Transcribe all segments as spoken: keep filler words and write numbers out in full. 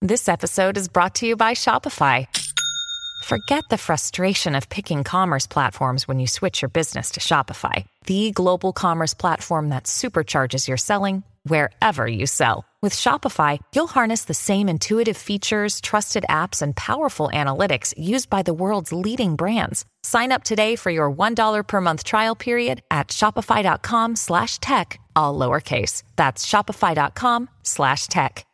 This episode is brought to you by Shopify. Forget the frustration of picking commerce platforms when you switch your business to Shopify, the global commerce platform that supercharges your selling wherever you sell. With Shopify, you'll harness the same intuitive features, trusted apps, and powerful analytics used by the world's leading brands. Sign up today for your one dollar per month trial period at shopify.com slash tech, all lowercase. That's shopify.com slash tech.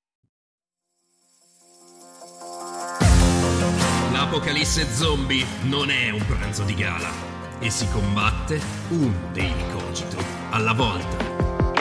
L'apocalisse zombie non è un pranzo di gala e si combatte un Daily Cogito alla volta.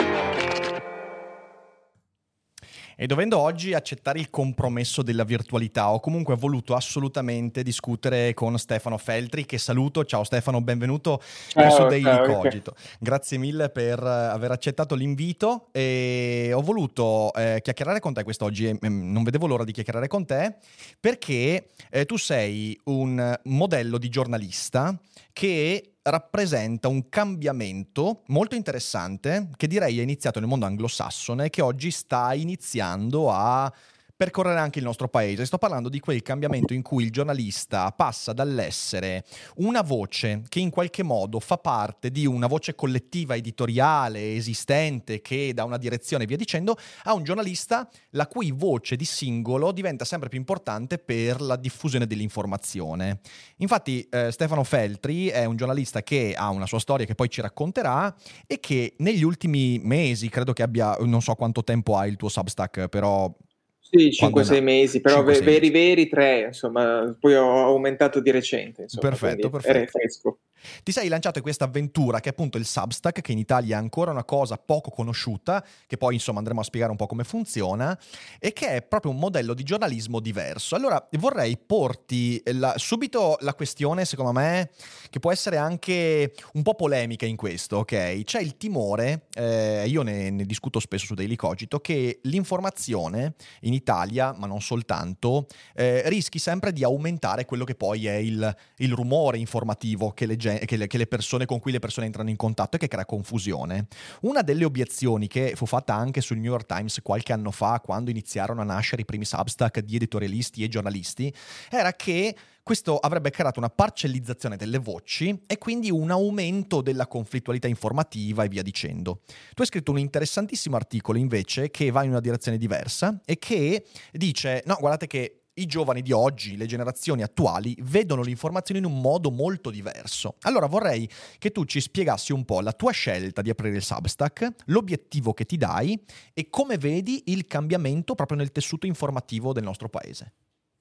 E dovendo oggi accettare il compromesso della virtualità, ho comunque voluto assolutamente discutere con Stefano Feltri, che saluto. Ciao Stefano, benvenuto ciao, su Daily ciao, Cogito. Okay. Grazie mille per aver accettato l'invito e ho voluto eh, chiacchierare con te quest'oggi e eh, non vedevo l'ora di chiacchierare con te perché eh, tu sei un modello di giornalista che rappresenta un cambiamento molto interessante che direi è iniziato nel mondo anglosassone e che oggi sta iniziando a percorrere anche il nostro paese. Sto parlando di quel cambiamento in cui il giornalista passa dall'essere una voce che in qualche modo fa parte di una voce collettiva editoriale esistente che dà una direzione e via dicendo, a un giornalista la cui voce di singolo diventa sempre più importante per la diffusione dell'informazione. Infatti eh, Stefano Feltri è un giornalista che ha una sua storia che poi ci racconterà e che negli ultimi mesi, credo che abbia, non so quanto tempo ha il tuo Substack, però sì, cinque sei mesi, però cinque, veri veri tre, insomma, poi ho aumentato di recente, insomma, perfetto, perfetto. Era fresco. Ti sei lanciato in questa avventura che è appunto il Substack, che in Italia è ancora una cosa poco conosciuta, che poi insomma andremo a spiegare un po' come funziona, e che è proprio un modello di giornalismo diverso. Allora vorrei porti la, subito la questione, secondo me, che può essere anche un po' polemica in questo, ok? C'è il timore, eh, io ne, ne discuto spesso su Daily Cogito, che l'informazione in Italia, ma non soltanto, eh, rischi sempre di aumentare quello che poi è il, il rumore informativo che le Che le, che le persone con cui le persone entrano in contatto e che crea confusione. Una delle obiezioni che fu fatta anche sul New York Times qualche anno fa, quando iniziarono a nascere i primi Substack di editorialisti e giornalisti, era che questo avrebbe creato una parcellizzazione delle voci e quindi un aumento della conflittualità informativa e via dicendo. Tu hai scritto un interessantissimo articolo invece che va in una direzione diversa e che dice, no, guardate che i giovani di oggi, le generazioni attuali, vedono l'informazione in un modo molto diverso. Allora vorrei che tu ci spiegassi un po' la tua scelta di aprire il Substack, l'obiettivo che ti dai e come vedi il cambiamento proprio nel tessuto informativo del nostro paese.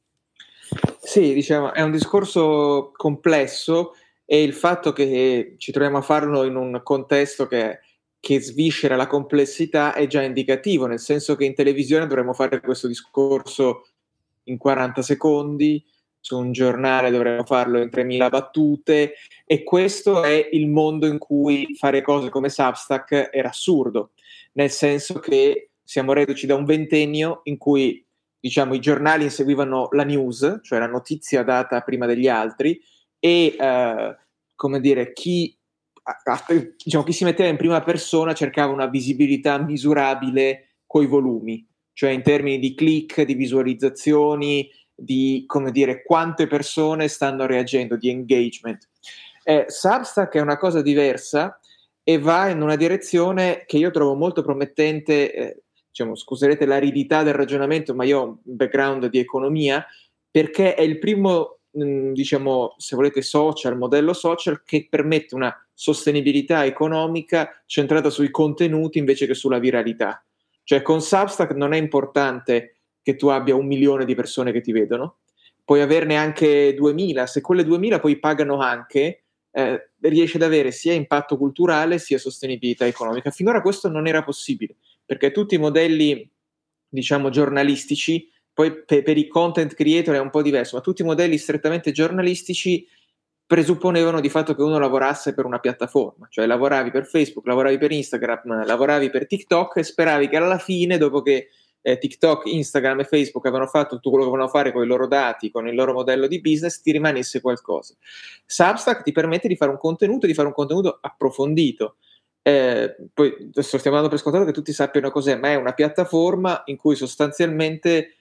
Sì, diciamo, è un discorso complesso e il fatto che ci troviamo a farlo in un contesto che, che sviscera la complessità è già indicativo, nel senso che in televisione dovremmo fare questo discorso in quaranta secondi, su un giornale dovremmo farlo in tremila battute, e questo è il mondo in cui fare cose come Substack era assurdo, nel senso che siamo reduci da un ventennio in cui, diciamo, i giornali inseguivano la news, cioè la notizia data prima degli altri, e eh, come dire, chi, diciamo, chi si metteva in prima persona cercava una visibilità misurabile coi volumi, cioè in termini di click, di visualizzazioni, di, come dire, quante persone stanno reagendo, di engagement. Eh, Substack è una cosa diversa e va in una direzione che io trovo molto promettente, eh, diciamo, scuserete l'aridità del ragionamento, ma io ho un background di economia, perché è il primo, mh, diciamo, se volete, social, modello social che permette una sostenibilità economica centrata sui contenuti invece che sulla viralità. Cioè con Substack non è importante che tu abbia un milione di persone che ti vedono, puoi averne anche duemila, se quelle duemila poi pagano anche, eh, riesci ad avere sia impatto culturale sia sostenibilità economica. Finora questo non era possibile, perché tutti i modelli, diciamo, giornalistici, poi pe- per i content creator è un po' diverso, ma tutti i modelli strettamente giornalistici presupponevano di fatto che uno lavorasse per una piattaforma, cioè lavoravi per Facebook, lavoravi per Instagram, lavoravi per TikTok e speravi che alla fine, dopo che eh, TikTok, Instagram e Facebook avevano fatto tutto quello che volevano fare con i loro dati, con il loro modello di business, ti rimanesse qualcosa. Substack ti permette di fare un contenuto, di fare un contenuto approfondito. Eh, poi adesso stiamo dando per scontato che tutti sappiano cos'è, ma è una piattaforma in cui sostanzialmente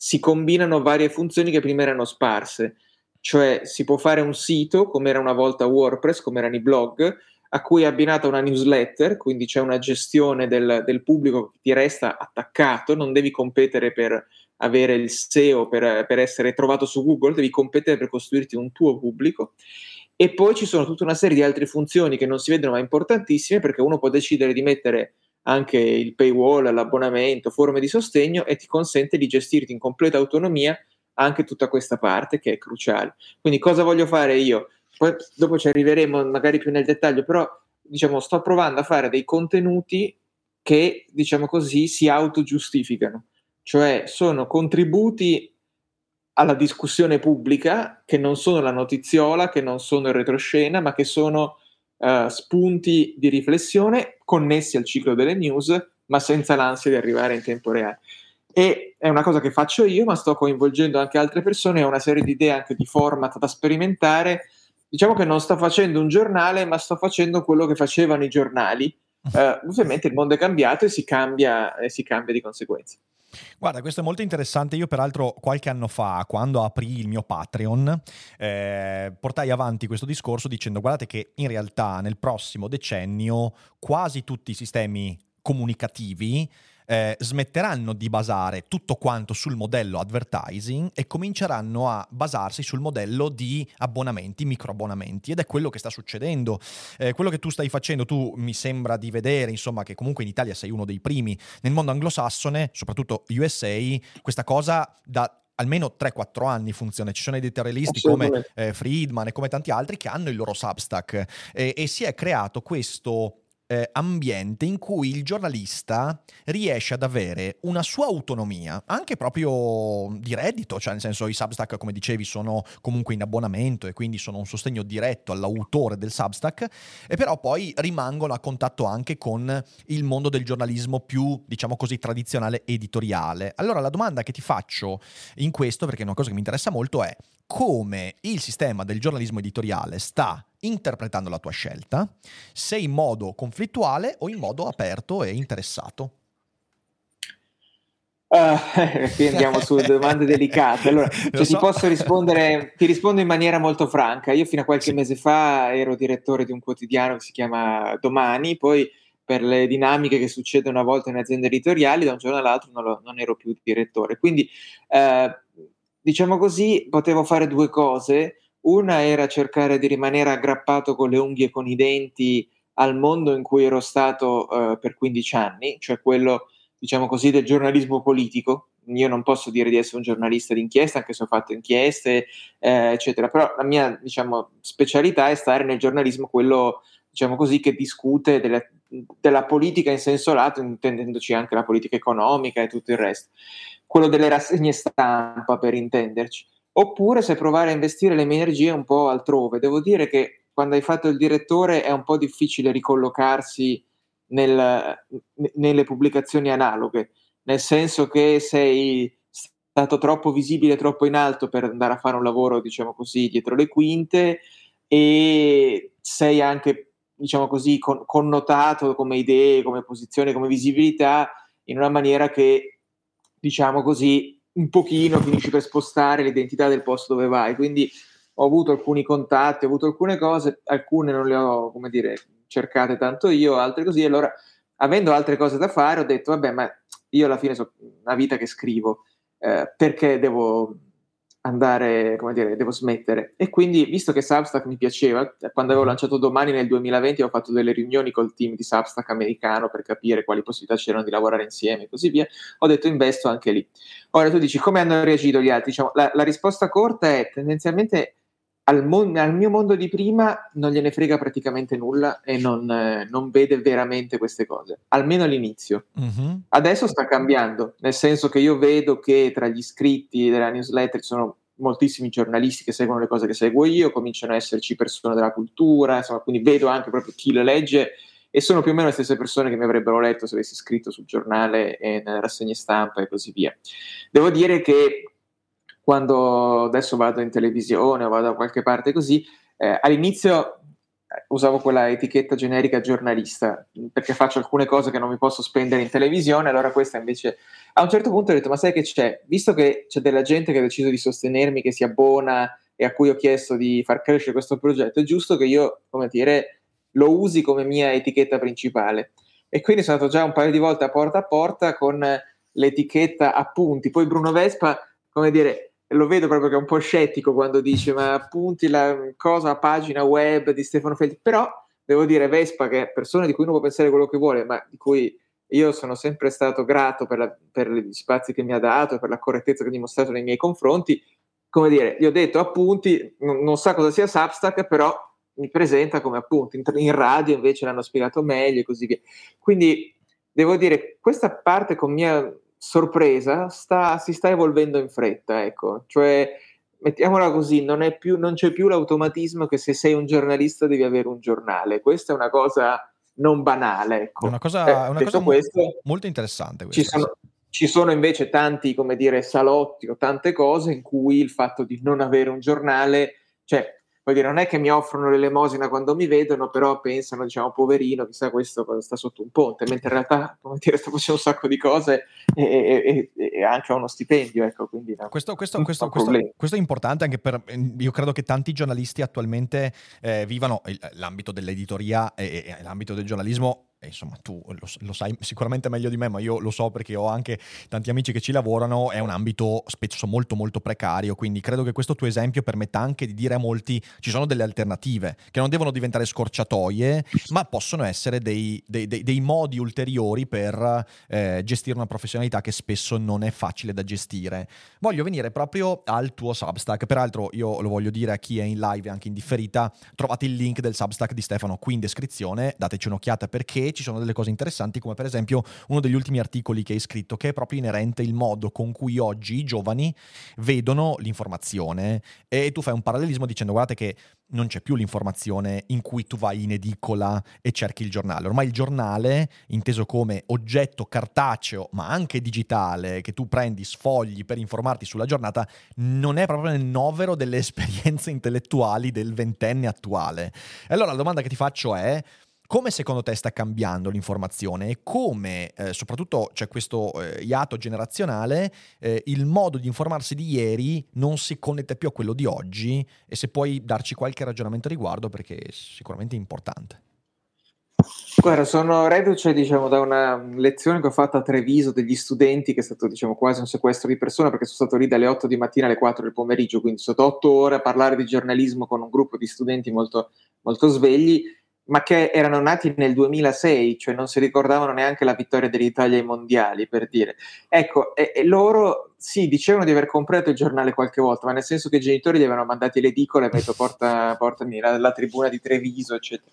si combinano varie funzioni che prima erano sparse, cioè si può fare un sito come era una volta WordPress, come erano i blog, a cui è abbinata una newsletter, quindi c'è una gestione del, del pubblico che ti resta attaccato, non devi competere per avere il S E O, per, per essere trovato su Google, devi competere per costruirti un tuo pubblico. E poi ci sono tutta una serie di altre funzioni che non si vedono ma importantissime, perché uno può decidere di mettere anche il paywall, l'abbonamento, forme di sostegno, e ti consente di gestirti in completa autonomia anche tutta questa parte che è cruciale. Quindi cosa voglio fare io? Poi dopo ci arriveremo magari più nel dettaglio, però diciamo sto provando a fare dei contenuti che, diciamo così, si autogiustificano, cioè sono contributi alla discussione pubblica, che non sono la notiziola, che non sono il retroscena, ma che sono uh, spunti di riflessione connessi al ciclo delle news, ma senza l'ansia di arrivare in tempo reale. E è una cosa che faccio io, ma sto coinvolgendo anche altre persone, ho una serie di idee anche di format da sperimentare. Diciamo che non sto facendo un giornale, ma sto facendo quello che facevano i giornali. Uh, ovviamente il mondo è cambiato e si cambia, e si cambia di conseguenza. Guarda, questo è molto interessante. Io peraltro qualche anno fa, quando aprì il mio Patreon, eh, portai avanti questo discorso dicendo: guardate che in realtà nel prossimo decennio quasi tutti i sistemi comunicativi eh, smetteranno di basare tutto quanto sul modello advertising e cominceranno a basarsi sul modello di abbonamenti, microabbonamenti, ed è quello che sta succedendo. Eh, quello che tu stai facendo, tu mi sembra di vedere, insomma, che comunque in Italia sei uno dei primi. Nel mondo anglosassone, soprattutto U S A, questa cosa da almeno tre quattro anni funziona. Ci sono editorialisti come eh, Friedman e come tanti altri che hanno il loro Substack eh, e si è creato questo Eh, ambiente in cui il giornalista riesce ad avere una sua autonomia, anche proprio di reddito, cioè nel senso i Substack, come dicevi, sono comunque in abbonamento e quindi sono un sostegno diretto all'autore del Substack, e però poi rimangono a contatto anche con il mondo del giornalismo più, diciamo così, tradizionale editoriale. Allora la domanda che ti faccio in questo, perché è una cosa che mi interessa molto, è come il sistema del giornalismo editoriale sta interpretando la tua scelta, se in modo conflittuale o in modo aperto e interessato. Uh, qui andiamo su domande delicate. Allora, cioè, so. ti posso rispondere, ti rispondo in maniera molto franca. Io fino a qualche sì. mese fa ero direttore di un quotidiano che si chiama Domani, poi per le dinamiche che succedono a volte in aziende editoriali, da un giorno all'altro non, lo, non ero più direttore. Quindi, uh, diciamo così, potevo fare due cose. Una era cercare di rimanere aggrappato con le unghie e con i denti al mondo in cui ero stato uh, per quindici anni, cioè quello, diciamo così, del giornalismo politico. Io non posso dire di essere un giornalista d'inchiesta, anche se ho fatto inchieste, eh, eccetera, però la mia, diciamo, specialità è stare nel giornalismo, quello, diciamo così, che discute delle, della politica in senso lato, intendendoci anche la politica economica e tutto il resto. Quello delle rassegne stampa, per intenderci. Oppure se provare a investire le mie energie un po' altrove. Devo dire che quando hai fatto il direttore è un po' difficile ricollocarsi nel, nelle pubblicazioni analoghe, nel senso che sei stato troppo visibile, troppo in alto per andare a fare un lavoro, diciamo così, dietro le quinte, e sei anche, diciamo così, con, connotato come idee, come posizione, come visibilità, in una maniera che, diciamo così, un pochino finisci per spostare l'identità del posto dove vai. Quindi ho avuto alcuni contatti, ho avuto alcune cose, alcune non le ho, come dire, cercate tanto io, altre così. Allora, avendo altre cose da fare, ho detto, vabbè, ma io alla fine so una vita che scrivo, eh, perché devo andare, come dire, devo smettere? E quindi, visto che Substack mi piaceva, quando avevo lanciato Domani nel duemilaventi, ho fatto delle riunioni col team di Substack americano per capire quali possibilità c'erano di lavorare insieme e così via, ho detto investo anche lì. Ora tu dici, come hanno reagito gli altri? Diciamo, la, la risposta corta è tendenzialmente al, mon- al mio mondo di prima non gliene frega praticamente nulla e non, eh, non vede veramente queste cose, almeno all'inizio. Mm-hmm. Adesso sta cambiando, nel senso che io vedo che tra gli iscritti della newsletter ci sono moltissimi giornalisti che seguono le cose che seguo io, cominciano a esserci persone della cultura, insomma, quindi vedo anche proprio chi le legge, e sono più o meno le stesse persone che mi avrebbero letto se avessi scritto sul giornale e nelle rassegne stampa e così via. Devo dire che quando adesso vado in televisione o vado da qualche parte così, eh, all'inizio usavo quella etichetta generica giornalista, perché faccio alcune cose che non mi posso spendere in televisione, allora questa invece... A un certo punto ho detto, ma sai che c'è? Visto che c'è della gente che ha deciso di sostenermi, che si abbona e a cui ho chiesto di far crescere questo progetto, è giusto che io, come dire, lo usi come mia etichetta principale. E quindi sono andato già un paio di volte a porta a porta con l'etichetta appunti. Poi Bruno Vespa, come dire, lo vedo proprio che è un po' scettico quando dice ma appunti la cosa, pagina web di Stefano Feltri, però devo dire Vespa, che è persona di cui uno può pensare quello che vuole, ma di cui io sono sempre stato grato per, la, per gli spazi che mi ha dato e per la correttezza che ha dimostrato nei miei confronti. Come dire, gli ho detto appunti, non, non sa cosa sia Substack, però mi presenta come appunti. In, in radio invece l'hanno spiegato meglio e così via. Quindi devo dire, questa parte con mia sorpresa sta, si sta evolvendo in fretta, ecco. Cioè, mettiamola così, non, è più, non c'è più l'automatismo che se sei un giornalista devi avere un giornale. Questa è una cosa non banale, ecco. È una cosa, eh, è una detto cosa questo, mo- molto interessante ci questa. sono, ci sono invece tanti, come dire, salotti o tante cose in cui il fatto di non avere un giornale, cioè, voglio dire, non è che mi offrono l'elemosina quando mi vedono, però pensano, diciamo, poverino, chissà questo sta sotto un ponte, mentre in realtà, come dire, sta facendo un sacco di cose e, e, e, e anche ha uno stipendio, ecco, quindi no, questo, questo, non questo, c'è questo, problema. questo è importante anche per, io credo che tanti giornalisti attualmente eh, vivano il, l'ambito dell'editoria e, e l'ambito del giornalismo. Insomma, tu lo, lo sai sicuramente meglio di me, ma io lo so perché ho anche tanti amici che ci lavorano, è un ambito spesso molto molto precario, quindi credo che questo tuo esempio permetta anche di dire a molti ci sono delle alternative, che non devono diventare scorciatoie, ma possono essere dei, dei, dei, dei modi ulteriori per eh, gestire una professionalità che spesso non è facile da gestire. Voglio venire proprio al tuo Substack, peraltro io lo voglio dire a chi è in live e anche in differita, trovate il link del Substack di Stefano qui in descrizione, dateci un'occhiata perché ci sono delle cose interessanti, come per esempio uno degli ultimi articoli che hai scritto, che è proprio inerente il modo con cui oggi i giovani vedono l'informazione, e tu fai un parallelismo dicendo guardate che non c'è più l'informazione in cui tu vai in edicola e cerchi il giornale. Ormai il giornale, inteso come oggetto cartaceo ma anche digitale, che tu prendi, sfogli per informarti sulla giornata, non è proprio nel novero delle esperienze intellettuali del ventenne attuale. E allora la domanda che ti faccio è: come secondo te sta cambiando l'informazione e come, eh, soprattutto c'è questo eh, iato generazionale, eh, il modo di informarsi di ieri non si connette più a quello di oggi, e se puoi darci qualche ragionamento a riguardo perché è sicuramente importante. Guarda, sono reduce, diciamo, da una lezione che ho fatto a Treviso degli studenti, che è stato, diciamo, quasi un sequestro di persona, perché sono stato lì dalle otto di mattina alle quattro del pomeriggio, quindi sono stato otto ore a parlare di giornalismo con un gruppo di studenti molto, molto svegli, ma che erano nati nel duemilasei, cioè non si ricordavano neanche la vittoria dell'Italia ai mondiali, per dire. Ecco, e, e loro sì, dicevano di aver comprato il giornale qualche volta, ma nel senso che i genitori li avevano mandati all'edicola e avevano detto porta, portami la, la tribuna di Treviso, eccetera.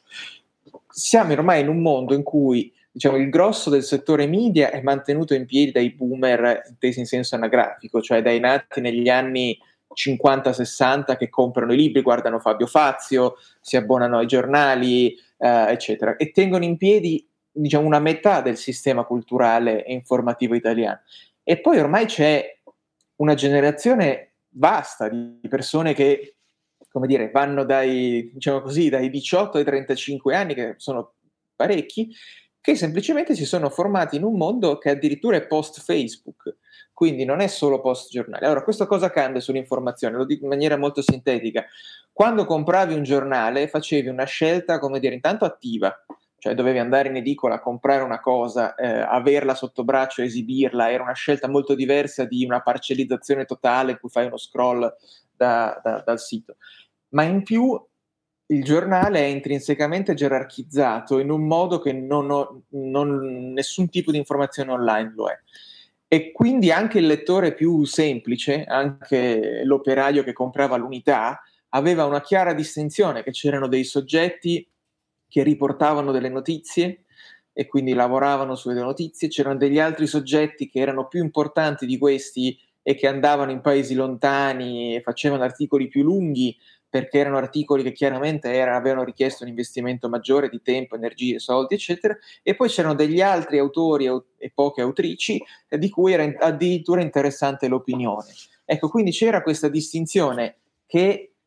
Siamo ormai in un mondo in cui, diciamo, il grosso del settore media è mantenuto in piedi dai boomer intesi in senso anagrafico, cioè dai nati negli anni cinquanta sessanta che comprano i libri, guardano Fabio Fazio, si abbonano ai giornali, eh, eccetera, e tengono in piedi, diciamo, una metà del sistema culturale e informativo italiano. E poi ormai c'è una generazione vasta di persone che, come dire, vanno dai, diciamo così, dai diciotto ai trentacinque anni, che sono parecchi, che semplicemente si sono formati in un mondo che addirittura è post-Facebook, quindi non è solo post-giornale. Allora, questo cosa cambia sull'informazione? Lo dico in maniera molto sintetica. Quando compravi un giornale facevi una scelta, come dire, intanto attiva, cioè dovevi andare in edicola a comprare una cosa, eh, averla sotto braccio, esibirla, era una scelta molto diversa di una parcellizzazione totale in cui fai uno scroll da, da, dal sito. Ma in più il giornale è intrinsecamente gerarchizzato in un modo che non ho, non, nessun tipo di informazione online lo è. E quindi anche il lettore più semplice, anche l'operaio che comprava l'Unità, aveva una chiara distinzione, che c'erano dei soggetti che riportavano delle notizie e quindi lavoravano sulle notizie, c'erano degli altri soggetti che erano più importanti di questi e che andavano in paesi lontani e facevano articoli più lunghi, perché erano articoli che chiaramente erano, avevano richiesto un investimento maggiore di tempo, energie, soldi, eccetera, e poi c'erano degli altri autori e poche autrici eh, di cui era addirittura interessante l'opinione. Ecco, quindi c'era questa distinzione che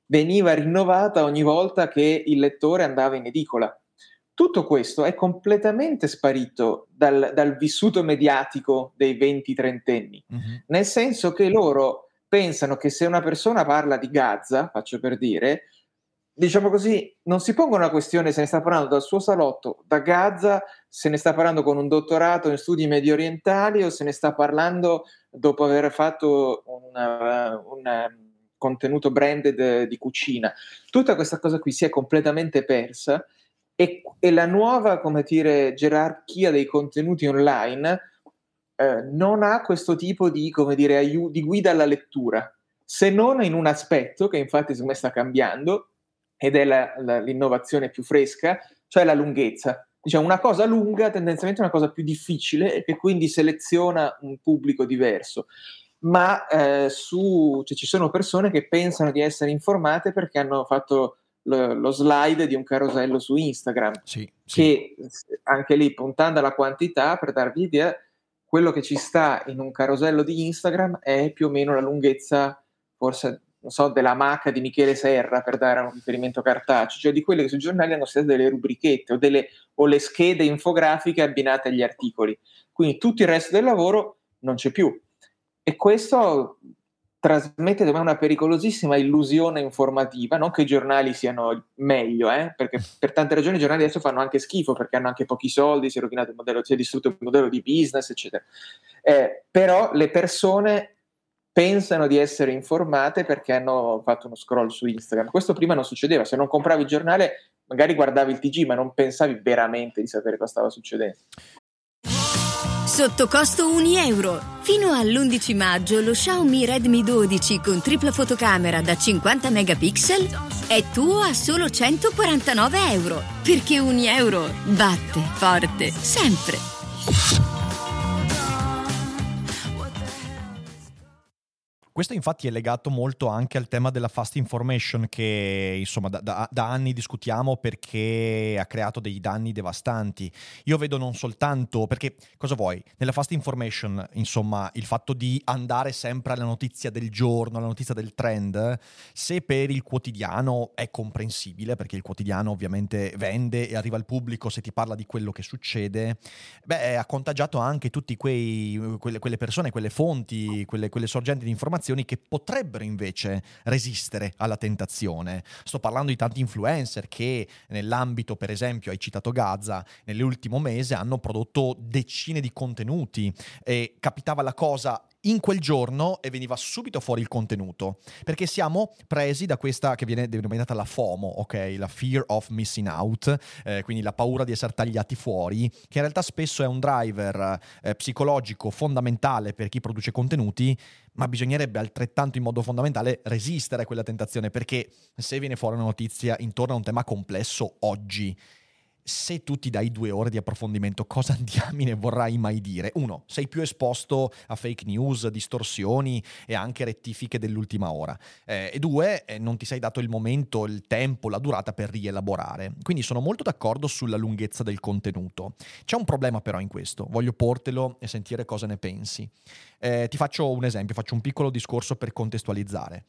veniva rinnovata ogni volta che il lettore andava in edicola. Tutto questo è completamente sparito dal, dal vissuto mediatico dei venti-trentenni, mm-hmm. nel senso che loro pensano che se una persona parla di Gaza, faccio per dire, diciamo così, non si pongono la questione se ne sta parlando dal suo salotto, da Gaza, se ne sta parlando con un dottorato in studi medio orientali o se ne sta parlando dopo aver fatto un, uh, un contenuto branded di cucina. Tutta questa cosa qui si è completamente persa e, e la nuova, come dire, gerarchia dei contenuti online eh, non ha questo tipo di, come dire, aiu- di guida alla lettura, se non in un aspetto che infatti secondo me sta cambiando, ed è la, la, l'innovazione più fresca, cioè la lunghezza. Diciamo, una cosa lunga tendenzialmente è una cosa più difficile e che quindi seleziona un pubblico diverso. Ma eh, su, cioè, ci sono persone che pensano di essere informate perché hanno fatto lo, lo slide di un carosello su Instagram, sì, sì. che anche lì, puntando alla quantità, per darvi l'idea, quello che ci sta in un carosello di Instagram è più o meno la lunghezza, forse, non so, della Mac di Michele Serra, per dare un riferimento cartaceo, cioè di quelle che sui giornali hanno state delle rubrichette o, delle, o le schede infografiche abbinate agli articoli. Quindi tutto il resto del lavoro non c'è più. E questo trasmette da me una pericolosissima illusione informativa, non che i giornali siano meglio, eh? Perché per tante ragioni i giornali adesso fanno anche schifo, perché hanno anche pochi soldi, si è rovinato il modello, si è distrutto il modello di business, eccetera. Eh, però le persone pensano di essere informate perché hanno fatto uno scroll su Instagram. Questo prima non succedeva, se non compravi il giornale magari guardavi il T G, ma non pensavi veramente di sapere cosa stava succedendo. Sotto costo un euro. Fino all'undici maggio lo Xiaomi Redmi dodici con tripla fotocamera da cinquanta megapixel è tuo a solo centoquarantanove euro. Perché un euro batte forte sempre. Questo infatti è legato molto anche al tema della fast information che insomma da, da, da anni discutiamo, perché ha creato dei danni devastanti. Io vedo non soltanto, perché cosa vuoi? Nella fast information, insomma, il fatto di andare sempre alla notizia del giorno, alla notizia del trend, se per il quotidiano è comprensibile, perché il quotidiano ovviamente vende e arriva al pubblico se ti parla di quello che succede, beh, ha contagiato anche tutti quei quelle, quelle persone, quelle fonti, quelle, quelle sorgenti di informazioni che potrebbero invece resistere alla tentazione. Sto parlando di tanti influencer che nell'ambito, per esempio, hai citato Gaza, nell'ultimo mese hanno prodotto decine di contenuti e capitava la cosa in quel giorno e veniva subito fuori il contenuto, perché siamo presi da questa che viene denominata la FOMO, ok? La fear of missing out, eh, quindi la paura di essere tagliati fuori, che in realtà spesso è un driver eh, psicologico fondamentale per chi produce contenuti, ma bisognerebbe altrettanto in modo fondamentale resistere a quella tentazione, perché se viene fuori una notizia intorno a un tema complesso oggi, se tu ti dai due ore di approfondimento, cosa diamine vorrai mai dire? Uno, sei più esposto a fake news, distorsioni e anche rettifiche dell'ultima ora. Eh, e due, eh, non ti sei dato il momento, il tempo, la durata per rielaborare. Quindi sono molto d'accordo sulla lunghezza del contenuto. C'è un problema però in questo, voglio portelo e sentire cosa ne pensi. Eh, ti faccio un esempio, faccio un piccolo discorso per contestualizzare.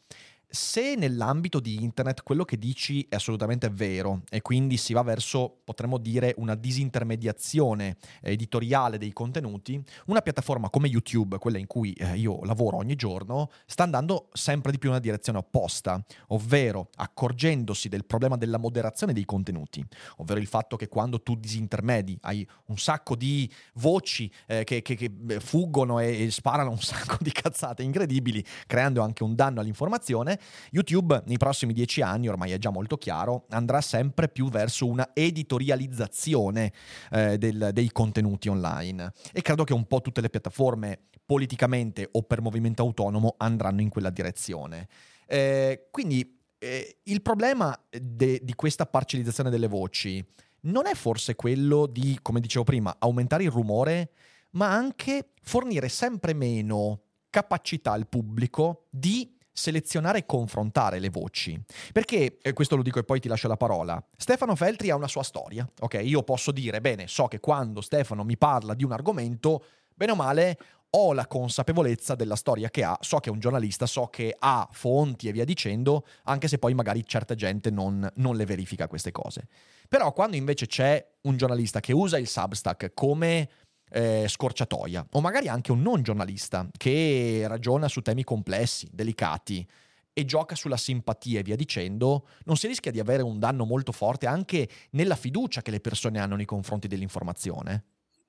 Se nell'ambito di internet quello che dici è assolutamente vero e quindi si va verso, potremmo dire, una disintermediazione editoriale dei contenuti, una piattaforma come YouTube, quella in cui eh, io lavoro ogni giorno, sta andando sempre di più in una direzione opposta, ovvero accorgendosi del problema della moderazione dei contenuti, ovvero il fatto che quando tu disintermedi hai un sacco di voci eh, che, che, che fuggono e, e sparano un sacco di cazzate incredibili, creando anche un danno all'informazione. YouTube nei prossimi dieci anni, ormai è già molto chiaro, andrà sempre più verso una editorializzazione eh, del, dei contenuti online, e credo che un po' tutte le piattaforme politicamente o per movimento autonomo andranno in quella direzione. Eh, quindi eh, il problema de, di questa parcellizzazione delle voci non è forse quello di, come dicevo prima, aumentare il rumore, ma anche fornire sempre meno capacità al pubblico di selezionare e confrontare le voci. Perché, e questo lo dico e poi ti lascio la parola, Stefano Feltri ha una sua storia, ok? Io posso dire, bene, so che quando Stefano mi parla di un argomento, bene o male, ho la consapevolezza della storia che ha, so che è un giornalista, so che ha fonti e via dicendo, anche se poi magari certa gente non, non le verifica queste cose. Però quando invece c'è un giornalista che usa il Substack come eh, scorciatoia, o magari anche un non giornalista che ragiona su temi complessi, delicati, e gioca sulla simpatia e via dicendo, non si rischia di avere un danno molto forte anche nella fiducia che le persone hanno nei confronti dell'informazione?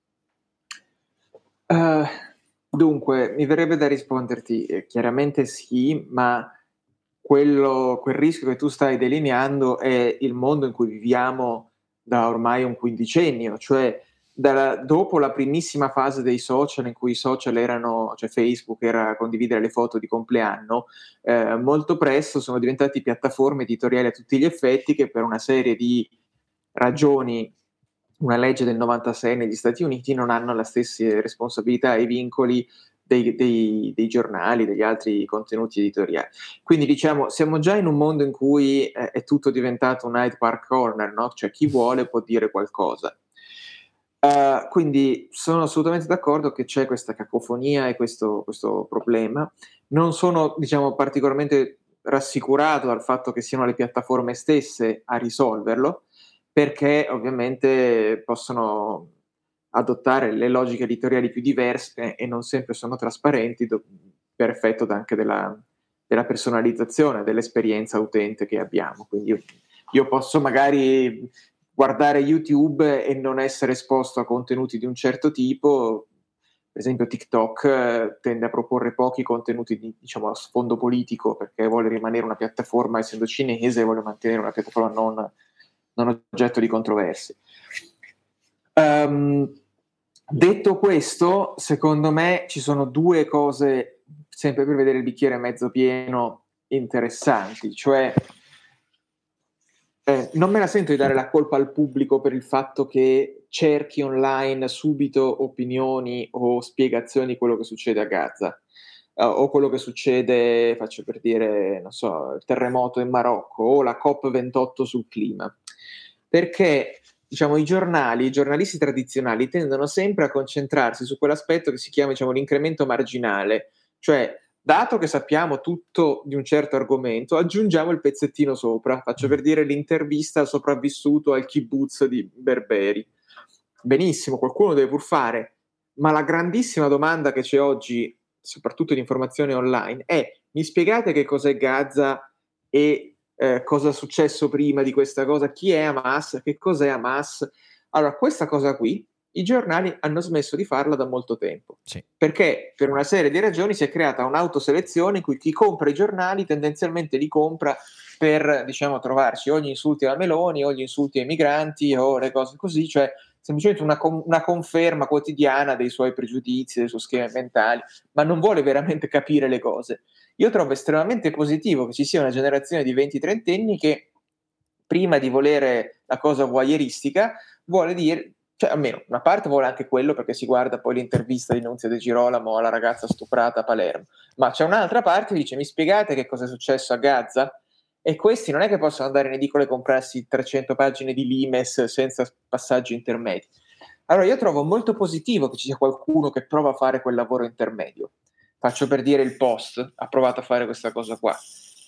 Uh, dunque, mi verrebbe da risponderti, eh, chiaramente sì, ma quello, quel rischio che tu stai delineando è il mondo in cui viviamo da ormai un quindicennio, cioè dalla, dopo la primissima fase dei social, in cui i social erano, cioè Facebook era condividere le foto di compleanno, eh, molto presto sono diventati piattaforme editoriali a tutti gli effetti che per una serie di ragioni, una legge del novantasei negli Stati Uniti, non hanno le stesse responsabilità e vincoli dei, dei, dei giornali, degli altri contenuti editoriali. Quindi diciamo, siamo già in un mondo in cui eh, è tutto diventato un Hyde Park Corner, no? Cioè chi vuole può dire qualcosa. Uh, quindi sono assolutamente d'accordo che c'è questa cacofonia e questo, questo problema. Non sono, diciamo, particolarmente rassicurato dal fatto che siano le piattaforme stesse a risolverlo, perché ovviamente possono adottare le logiche editoriali più diverse e non sempre sono trasparenti do- per effetto anche della, della personalizzazione, dell'esperienza utente che abbiamo. Quindi io, io posso magari guardare YouTube e non essere esposto a contenuti di un certo tipo. Per esempio TikTok eh, tende a proporre pochi contenuti di, diciamo, a sfondo politico, perché vuole rimanere una piattaforma, essendo cinese, vuole mantenere una piattaforma non, non oggetto di controversie. Um, detto questo, secondo me ci sono due cose, sempre per vedere il bicchiere mezzo pieno, interessanti, cioè Eh, non me la sento di dare la colpa al pubblico per il fatto che cerchi online subito opinioni o spiegazioni di quello che succede a Gaza, uh, o quello che succede, faccio per dire, non so, il terremoto in Marocco o la COP ventotto sul clima. Perché, diciamo, i giornali, i giornalisti tradizionali tendono sempre a concentrarsi su quell'aspetto che si chiama, diciamo, l'incremento marginale, cioè dato che sappiamo tutto di un certo argomento, aggiungiamo il pezzettino sopra. Faccio per dire l'intervista al sopravvissuto al kibbutz di Berberi. Benissimo, qualcuno deve pur fare, ma la grandissima domanda che c'è oggi, soprattutto in informazione online, è: mi spiegate che cos'è Gaza e eh, cosa è successo prima di questa cosa? Chi è Hamas? Che cos'è Hamas? Allora, questa cosa qui i giornali hanno smesso di farla da molto tempo, sì. Perché per una serie di ragioni si è creata un'autoselezione in cui chi compra i giornali tendenzialmente li compra per, diciamo, trovarci o gli insulti alla Meloni o gli insulti ai migranti o le cose così, cioè semplicemente una, una conferma quotidiana dei suoi pregiudizi, dei suoi schemi mentali, ma non vuole veramente capire le cose. Io trovo estremamente positivo che ci sia una generazione di venti trentenni che prima di volere la cosa voyeuristica vuole dire, cioè almeno una parte vuole anche quello, perché si guarda poi l'intervista di Nunzia De Girolamo alla ragazza stuprata a Palermo, ma c'è un'altra parte che dice: mi spiegate che cosa è successo a Gaza? E questi non è che possono andare in edicola e comprarsi trecento pagine di Limes senza passaggi intermedi. Allora io trovo molto positivo che ci sia qualcuno che prova a fare quel lavoro intermedio. Faccio per dire il Post ha provato a fare questa cosa qua.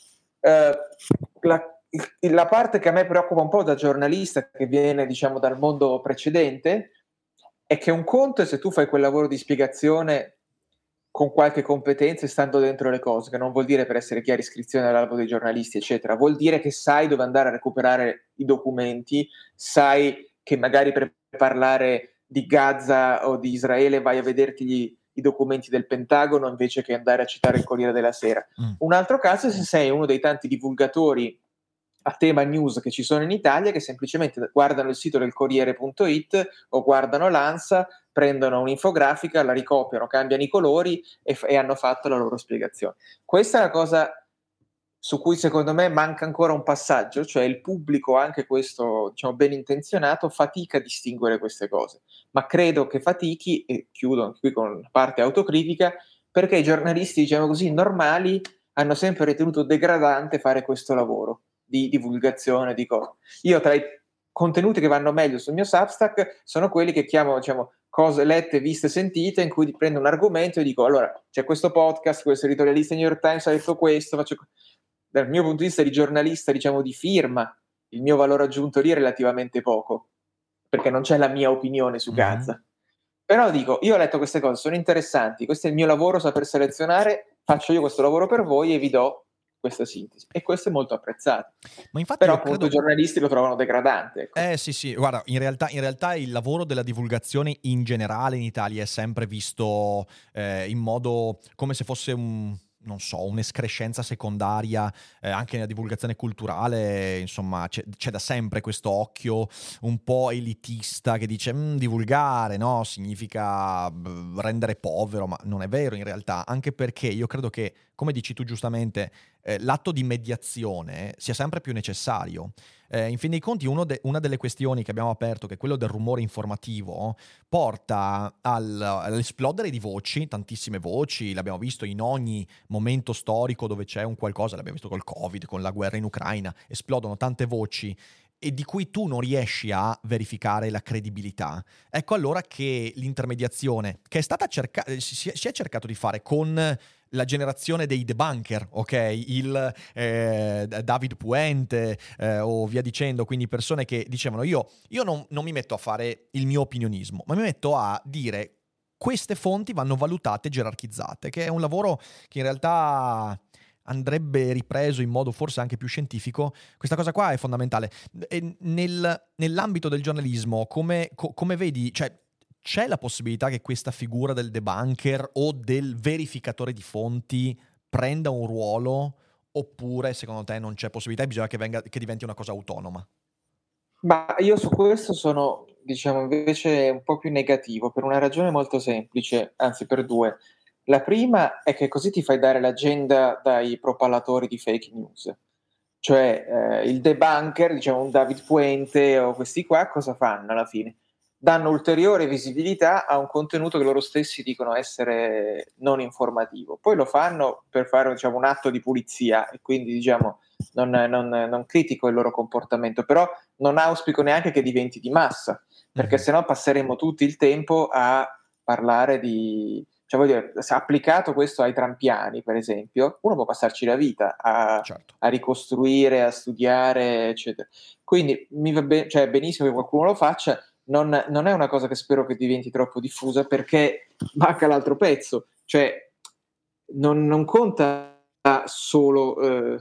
Uh, la La parte che a me preoccupa un po' da giornalista, che viene, diciamo, dal mondo precedente, è che un conto è se tu fai quel lavoro di spiegazione con qualche competenza e stando dentro le cose, che non vuol dire, per essere chiari, iscrizione all'albo dei giornalisti, eccetera. Vuol dire che sai dove andare a recuperare i documenti, sai che magari per parlare di Gaza o di Israele vai a vederti gli, i documenti del Pentagono invece che andare a citare il Corriere della Sera. Mm. Un altro caso è se sei uno dei tanti divulgatori a tema news che ci sono in Italia, che semplicemente guardano il sito del Corriere punto it o guardano l'Ansa, prendono un'infografica, la ricopiano, cambiano i colori e, f- e hanno fatto la loro spiegazione. Questa è una cosa su cui secondo me manca ancora un passaggio, cioè il pubblico, anche questo, diciamo, ben intenzionato, fatica a distinguere queste cose, ma credo che fatichi, e chiudo anche qui con una parte autocritica, perché i giornalisti, diciamo così, normali hanno sempre ritenuto degradante fare questo lavoro di divulgazione di cose. Io tra i contenuti che vanno meglio sul mio Substack sono quelli che chiamo, diciamo, cose lette, viste, sentite, in cui prendo un argomento e dico, allora, c'è questo podcast, questo editorialista New York Times ha detto questo, faccio... dal mio punto di vista di giornalista, diciamo di firma, il mio valore aggiunto lì è relativamente poco, perché non c'è la mia opinione su Gaza. Mm-hmm. Però dico, io ho letto queste cose, sono interessanti, questo è il mio lavoro, saper selezionare, faccio io questo lavoro per voi e vi do questa sintesi, e questo è molto apprezzato. Ma infatti però io appunto credo... i giornalisti lo trovano degradante, ecco. Eh sì sì, guarda, in realtà, in realtà il lavoro della divulgazione in generale in Italia è sempre visto eh, in modo come se fosse un... non so, un'escrescenza secondaria, eh, anche nella divulgazione culturale, insomma, c'è, c'è da sempre questo occhio un po' elitista che dice divulgare, no, significa b- rendere povero, ma non è vero in realtà, anche perché io credo che, come dici tu giustamente, eh, l'atto di mediazione sia sempre più necessario. Eh, in fin dei conti, uno de- una delle questioni che abbiamo aperto, che è quello del rumore informativo, porta al, all'esplodere di voci, tantissime voci, l'abbiamo visto in ogni momento storico dove c'è un qualcosa, l'abbiamo visto col Covid, con la guerra in Ucraina, esplodono tante voci e di cui tu non riesci a verificare la credibilità. Ecco allora che l'intermediazione, che è stata cercata, si, si è cercato di fare con la generazione dei debunker, ok? Il eh, David Puente eh, o via dicendo, quindi persone che dicevano io, io non, non mi metto a fare il mio opinionismo, ma mi metto a dire queste fonti vanno valutate e gerarchizzate, che è un lavoro che in realtà andrebbe ripreso in modo forse anche più scientifico. Questa cosa qua è fondamentale. E nel, nell'ambito del giornalismo, come, co, come vedi, cioè c'è la possibilità che questa figura del debunker o del verificatore di fonti prenda un ruolo, oppure secondo te non c'è possibilità e bisogna che, venga, che diventi una cosa autonoma? Ma io su questo sono, diciamo, invece un po' più negativo, per una ragione molto semplice, anzi per due. La prima è che così ti fai dare l'agenda dai propallatori di fake news. Cioè eh, il debunker, diciamo un David Puente o questi qua, cosa fanno alla fine? Danno ulteriore visibilità a un contenuto che loro stessi dicono essere non informativo. Poi lo fanno per fare, diciamo, un atto di pulizia e quindi, diciamo, non, non, non critico il loro comportamento, però non auspico neanche che diventi di massa, perché mm-hmm. sennò passeremo tutto il tempo a parlare di... Cioè, voglio dire, se applicato questo ai trampiani, per esempio, uno può passarci la vita a, certo. a ricostruire, a studiare, eccetera. Quindi mi va be- cioè, benissimo che qualcuno lo faccia, non, non è una cosa che spero che diventi troppo diffusa, perché manca l'altro pezzo. Cioè, non, non conta solo eh,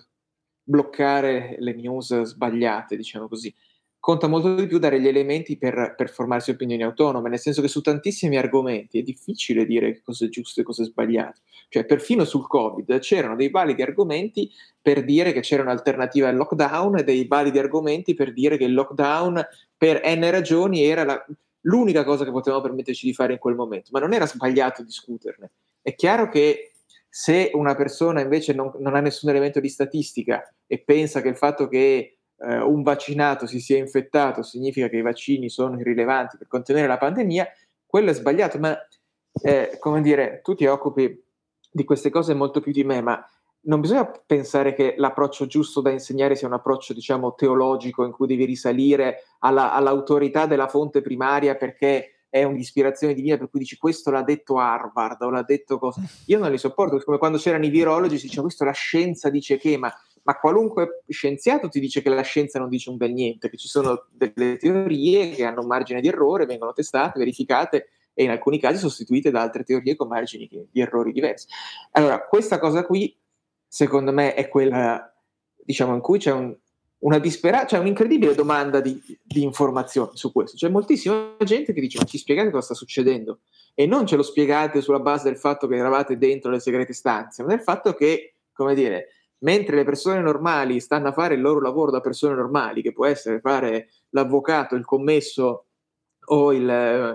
bloccare le news sbagliate, diciamo così. Conta molto di più dare gli elementi per, per formarsi opinioni autonome, nel senso che su tantissimi argomenti è difficile dire che cosa è giusto e cosa è sbagliato. Cioè, perfino sul Covid c'erano dei validi argomenti per dire che c'era un'alternativa al lockdown e dei validi argomenti per dire che il lockdown per N ragioni era la, l'unica cosa che potevamo permetterci di fare in quel momento, ma non era sbagliato discuterne. È chiaro che se una persona invece non, non ha nessun elemento di statistica e pensa che il fatto che Uh, un vaccinato si sia infettato significa che i vaccini sono irrilevanti per contenere la pandemia, quello è sbagliato, ma eh, come dire, tu ti occupi di queste cose molto più di me, ma non bisogna pensare che l'approccio giusto da insegnare sia un approccio, diciamo, teologico in cui devi risalire alla, all'autorità della fonte primaria perché è un'ispirazione divina, per cui dici questo l'ha detto Harvard o l'ha detto cosa. Io non li sopporto, come quando c'erano i virologi si diceva questo la scienza dice che, ma ma qualunque scienziato ti dice che la scienza non dice un bel niente, che ci sono delle teorie che hanno un margine di errore, vengono testate, verificate e in alcuni casi sostituite da altre teorie con margini di errori diversi. Allora, questa cosa qui, secondo me, è quella, diciamo, in cui c'è un, una disperata, c'è un'incredibile domanda di, di informazioni su questo. C'è moltissima gente che dice, ma ci spiegate cosa sta succedendo? E non ce lo spiegate sulla base del fatto che eravate dentro le segrete stanze, ma del fatto che, come dire, mentre le persone normali stanno a fare il loro lavoro da persone normali, che può essere fare l'avvocato, il commesso o il,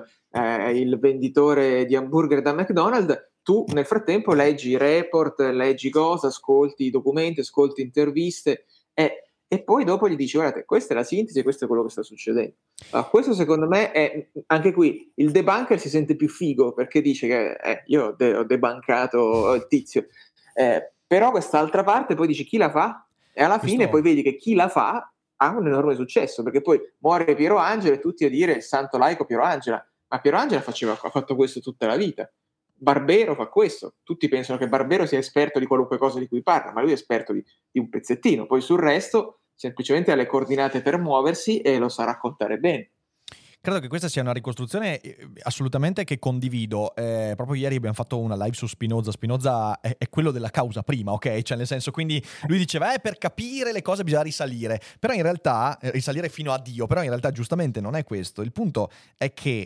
eh, il venditore di hamburger da McDonald's, tu nel frattempo leggi report, leggi cose, ascolti i documenti, ascolti interviste e, e poi dopo gli dici guardate, questa è la sintesi e questo è quello che sta succedendo. Allora, questo secondo me è, anche qui, il debunker si sente più figo perché dice che eh, io ho, de- ho debunkato il tizio, eh, però quest'altra parte poi dici chi la fa? E alla fine Questo... poi vedi che chi la fa ha un enorme successo, perché poi muore Piero Angela e tutti a dire il santo laico Piero Angela, ma Piero Angela faceva, ha fatto questo tutta la vita. Barbero fa questo, tutti pensano che Barbero sia esperto di qualunque cosa di cui parla, ma lui è esperto di, di un pezzettino, poi sul resto semplicemente ha le coordinate per muoversi e lo sa raccontare bene. Credo che questa sia una ricostruzione assolutamente che condivido. Eh, proprio ieri abbiamo fatto una live su Spinoza. Spinoza è, è quello della causa prima, ok? Cioè nel senso, quindi lui diceva, eh, per capire le cose bisogna risalire. Però in realtà, eh, risalire fino a Dio, però in realtà giustamente non è questo. Il punto è che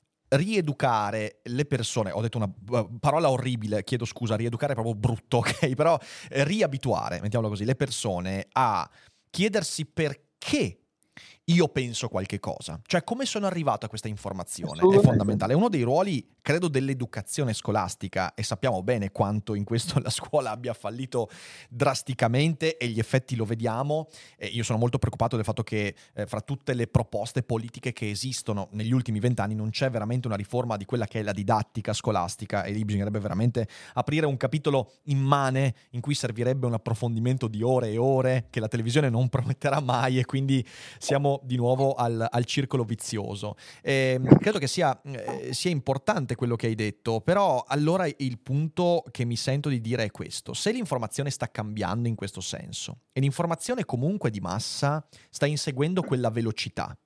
rieducare le persone, ho detto una uh, parola orribile, chiedo scusa, rieducare è proprio brutto, ok? Però eh, riabituare, mettiamolo così, le persone a chiedersi perché io penso qualche cosa, cioè come sono arrivato a questa informazione è fondamentale. È uno dei ruoli, credo, dell'educazione scolastica, e sappiamo bene quanto in questo la scuola abbia fallito drasticamente e gli effetti lo vediamo. E io sono molto preoccupato del fatto che eh, fra tutte le proposte politiche che esistono negli ultimi vent'anni non c'è veramente una riforma di quella che è la didattica scolastica, e lì bisognerebbe veramente aprire un capitolo immane in cui servirebbe un approfondimento di ore e ore che la televisione non prometterà mai, e quindi siamo di nuovo al, al circolo vizioso. Eh, credo che sia, eh, sia importante quello che hai detto, però allora il punto che mi sento di dire è questo: se l'informazione sta cambiando in questo senso e l'informazione comunque di massa sta inseguendo quella velocità,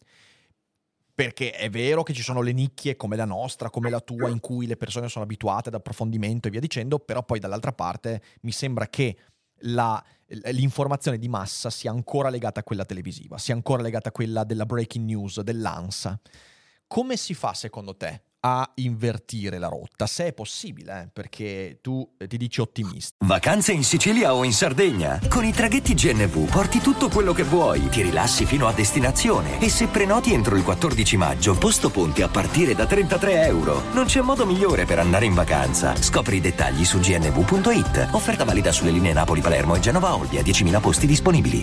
perché è vero che ci sono le nicchie come la nostra, come la tua, in cui le persone sono abituate ad approfondimento e via dicendo, però poi dall'altra parte mi sembra che la, l'informazione di massa sia ancora legata a quella televisiva, sia ancora legata a quella della breaking news, dell'ANSA. Come si fa secondo te a invertire la rotta? Se è possibile, eh? Perché tu ti dici ottimista. Vacanze in Sicilia o in Sardegna? Con i traghetti G N V porti tutto quello che vuoi, ti rilassi fino a destinazione, e se prenoti entro il quattordici maggio, posto ponti a partire da trentatré euro. Non c'è modo migliore per andare in vacanza. Scopri i dettagli su g n v punto i t. Offerta valida sulle linee Napoli-Palermo e Genova-Olbia, diecimila posti disponibili.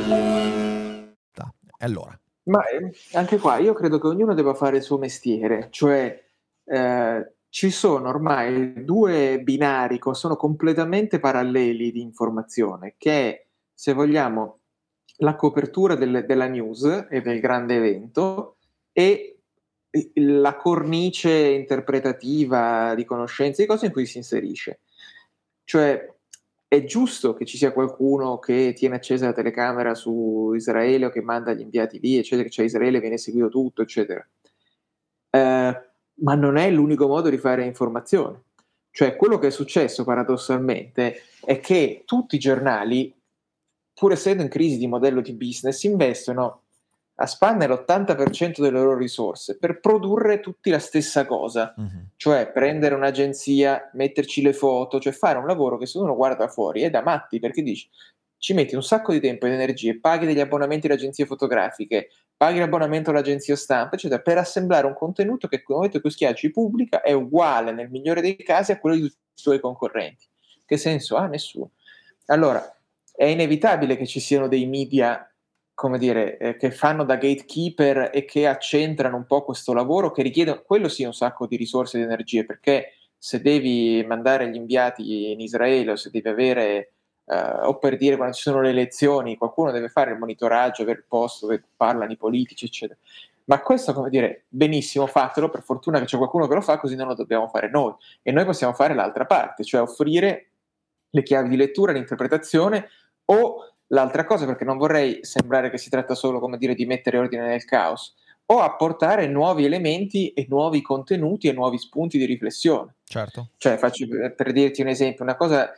E allora? Ma eh, anche qua io credo che ognuno debba fare il suo mestiere, cioè eh, ci sono ormai due binari che sono completamente paralleli di informazione, che è, se vogliamo, la copertura del, della news e del grande evento, e la cornice interpretativa di conoscenze, di cose in cui si inserisce. Cioè è giusto che ci sia qualcuno che tiene accesa la telecamera su Israele o che manda gli inviati lì, eccetera, che c'è Israele, viene seguito tutto, eccetera. Eh, ma non è l'unico modo di fare informazione. Cioè, quello che è successo paradossalmente è che tutti i giornali, pur essendo in crisi di modello di business, investono a spanne l'ottanta per cento delle loro risorse per produrre tutti la stessa cosa, uh-huh. Cioè prendere un'agenzia, metterci le foto, cioè fare un lavoro che se uno guarda fuori è da matti, perché dici, ci metti un sacco di tempo ed energie, paghi degli abbonamenti alle agenzie fotografiche, paghi l'abbonamento all'agenzia stampa, eccetera, per assemblare un contenuto che nel momento in cui schiacci pubblica è uguale nel migliore dei casi a quello di tutti i tuoi concorrenti. Che senso ha? Nessuno. Allora, è inevitabile che ci siano dei media, come dire, eh, che fanno da gatekeeper e che accentrano un po' questo lavoro, che richiede, quello sì, un sacco di risorse e di energie, perché se devi mandare gli inviati in Israele o se devi avere, eh, o per dire quando ci sono le elezioni, qualcuno deve fare il monitoraggio del posto dove parlano i politici, eccetera. Ma questo, come dire, benissimo, fatelo, per fortuna che c'è qualcuno che lo fa, così non lo dobbiamo fare noi. E noi possiamo fare l'altra parte, cioè offrire le chiavi di lettura, l'interpretazione, o l'altra cosa, perché non vorrei sembrare che si tratta solo, come dire, di mettere ordine nel caos, o apportare nuovi elementi e nuovi contenuti e nuovi spunti di riflessione. Certo. Cioè, faccio per dirti un esempio, una cosa,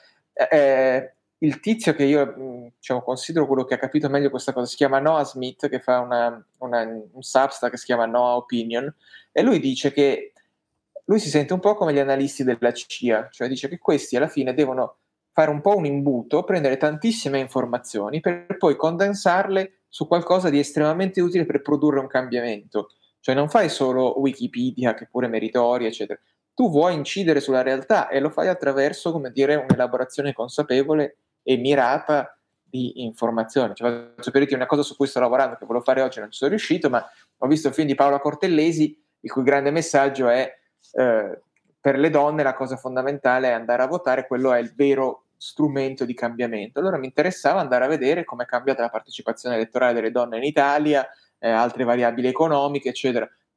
eh, il tizio che io diciamo, considero quello che ha capito meglio questa cosa, si chiama Noah Smith, che fa una, una, un Substack che si chiama Noah Opinion, e lui dice che lui si sente un po' come gli analisti della C I A, cioè dice che questi alla fine devono fare un po' un imbuto, prendere tantissime informazioni per poi condensarle su qualcosa di estremamente utile per produrre un cambiamento. Cioè non fai solo Wikipedia, che pure è meritoria, eccetera. Tu vuoi incidere sulla realtà e lo fai attraverso, come dire, un'elaborazione consapevole e mirata di informazioni. Cioè, faccio per dire una cosa su cui sto lavorando, che volevo fare oggi, non ci sono riuscito, ma ho visto il film di Paola Cortellesi, il cui grande messaggio è eh, per le donne la cosa fondamentale è andare a votare, quello è il vero strumento di cambiamento. Allora mi interessava andare a vedere come è cambiata la partecipazione elettorale delle donne in Italia, eh, altre variabili economiche, eccetera.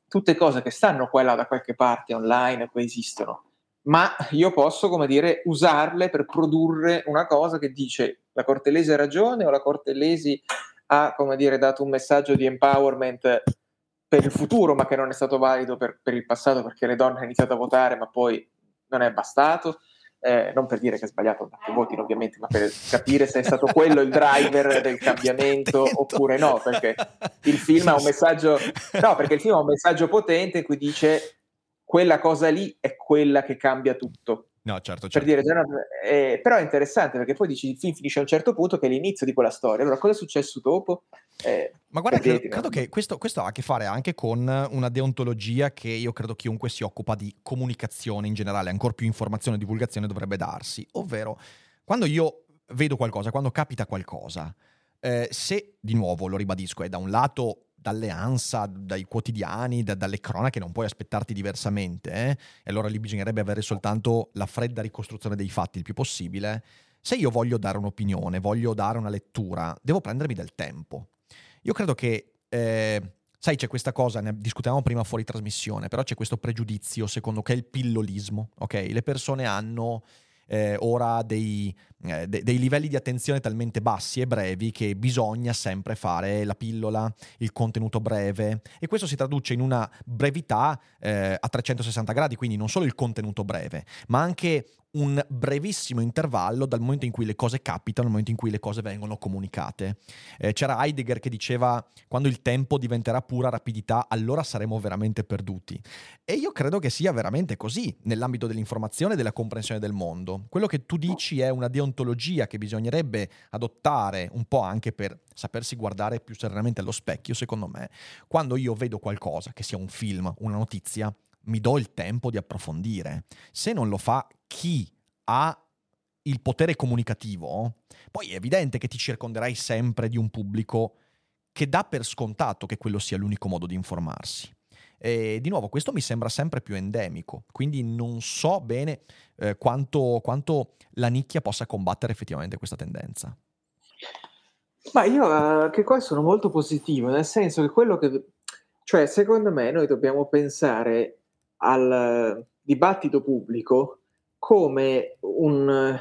tutte cose che stanno qua e là da qualche parte online, che esistono, ma io posso, come dire, usarle per produrre una cosa che dice la Cortellesi ha ragione o la Cortellesi ha, come dire, dato un messaggio di empowerment per il futuro, ma che non è stato valido per, per il passato, perché le donne hanno iniziato a votare, ma poi non è bastato. Eh, non per dire che è sbagliato che votino, ovviamente, ma per capire se è stato quello il driver del cambiamento oppure no, perché il film ha un messaggio no, perché il film ha un messaggio potente in cui dice quella cosa lì è quella che cambia tutto. No, certo, certo. Per dire, eh, però è interessante perché poi dici il film finisce a un certo punto che è l'inizio di quella storia. Allora, cosa è successo dopo? Eh, Ma guarda, vedete, credo, credo no? che questo, questo ha a che fare anche con una deontologia che io credo chiunque si occupa di comunicazione in generale, ancora più informazione e divulgazione dovrebbe darsi. Ovvero, quando io vedo qualcosa, quando capita qualcosa, eh, se, di nuovo, lo ribadisco, è da un lato dalle ANSA, dai quotidiani, da, dalle cronache, non puoi aspettarti diversamente, eh? E allora lì bisognerebbe avere soltanto la fredda ricostruzione dei fatti il più possibile. Se io voglio dare un'opinione, voglio dare una lettura, devo prendermi del tempo. Io credo che, eh, sai, c'è questa cosa, ne discutevamo prima fuori trasmissione, però c'è questo pregiudizio, secondo che è il pillolismo, ok? Le persone hanno eh, ora dei, eh, de- dei livelli di attenzione talmente bassi e brevi che bisogna sempre fare la pillola, il contenuto breve, e questo si traduce in una brevità eh, a trecentosessanta gradi, quindi non solo il contenuto breve, ma anche un brevissimo intervallo dal momento in cui le cose capitano al momento in cui le cose vengono comunicate. Eh, c'era Heidegger che diceva: quando il tempo diventerà pura rapidità, allora saremo veramente perduti. E io credo che sia veramente così nell'ambito dell'informazione e della comprensione del mondo. Quello che tu dici è una deontologia che bisognerebbe adottare un po' anche per sapersi guardare più serenamente allo specchio, secondo me. Quando io vedo qualcosa, che sia un film, una notizia, mi do il tempo di approfondire. Se non lo fa chi ha il potere comunicativo, poi è evidente che ti circonderai sempre di un pubblico che dà per scontato che quello sia l'unico modo di informarsi. E di nuovo, questo mi sembra sempre più endemico, quindi non so bene eh, quanto, quanto la nicchia possa combattere effettivamente questa tendenza. Ma io eh, che qua sono molto positivo, nel senso che quello che... Cioè, secondo me noi dobbiamo pensare al dibattito pubblico come un,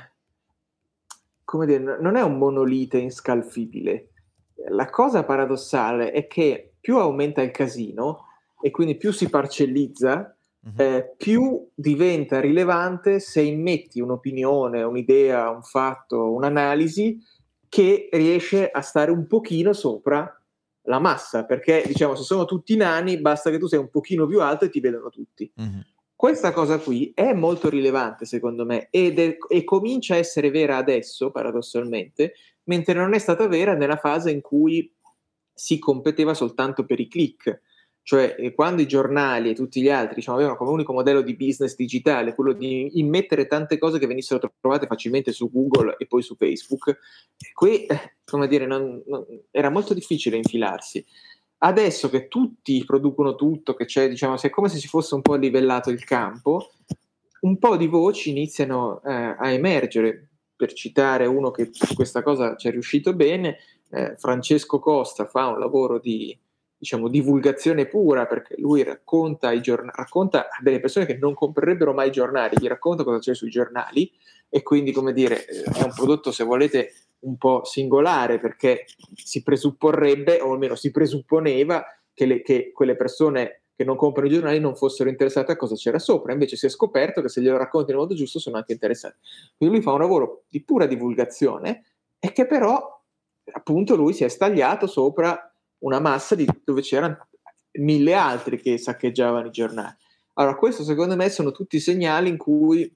come dire, non è un monolite inscalfibile. La cosa paradossale è che più aumenta il casino e quindi più si parcellizza, uh-huh. eh, più diventa rilevante se immetti un'opinione, un'idea, un fatto, un'analisi che riesce a stare un pochino sopra la massa, perché diciamo se sono tutti nani basta che tu sei un pochino più alto e ti vedono tutti. Uh-huh. Questa cosa qui è molto rilevante secondo me ed è, e comincia a essere vera adesso paradossalmente, mentre non è stata vera nella fase in cui si competeva soltanto per i click, cioè eh, quando i giornali e tutti gli altri diciamo, avevano come unico modello di business digitale quello di immettere tante cose che venissero trovate facilmente su Google e poi su Facebook, qui eh, come dire non, non, era molto difficile infilarsi. Adesso che tutti producono tutto, che c'è, diciamo, è come se si fosse un po' livellato il campo, un po' di voci iniziano eh, a emergere. Per citare uno che su questa cosa ci è riuscito bene, eh, Francesco Costa fa un lavoro di diciamo divulgazione pura, perché lui racconta i giornali, racconta a delle persone che non comprerebbero mai i giornali, gli racconta cosa c'è sui giornali e quindi come dire è un prodotto se volete un po' singolare perché si presupporrebbe o almeno si presupponeva che, le, che quelle persone che non comprano i giornali non fossero interessate a cosa c'era sopra, invece si è scoperto che se glielo racconti nel modo giusto sono anche interessati. Quindi lui fa un lavoro di pura divulgazione e che però appunto lui si è stagliato sopra una massa di, dove c'erano mille altri che saccheggiavano i giornali. Allora questo secondo me sono tutti segnali in cui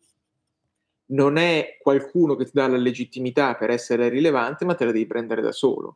non è qualcuno che ti dà la legittimità per essere rilevante, ma te la devi prendere da solo.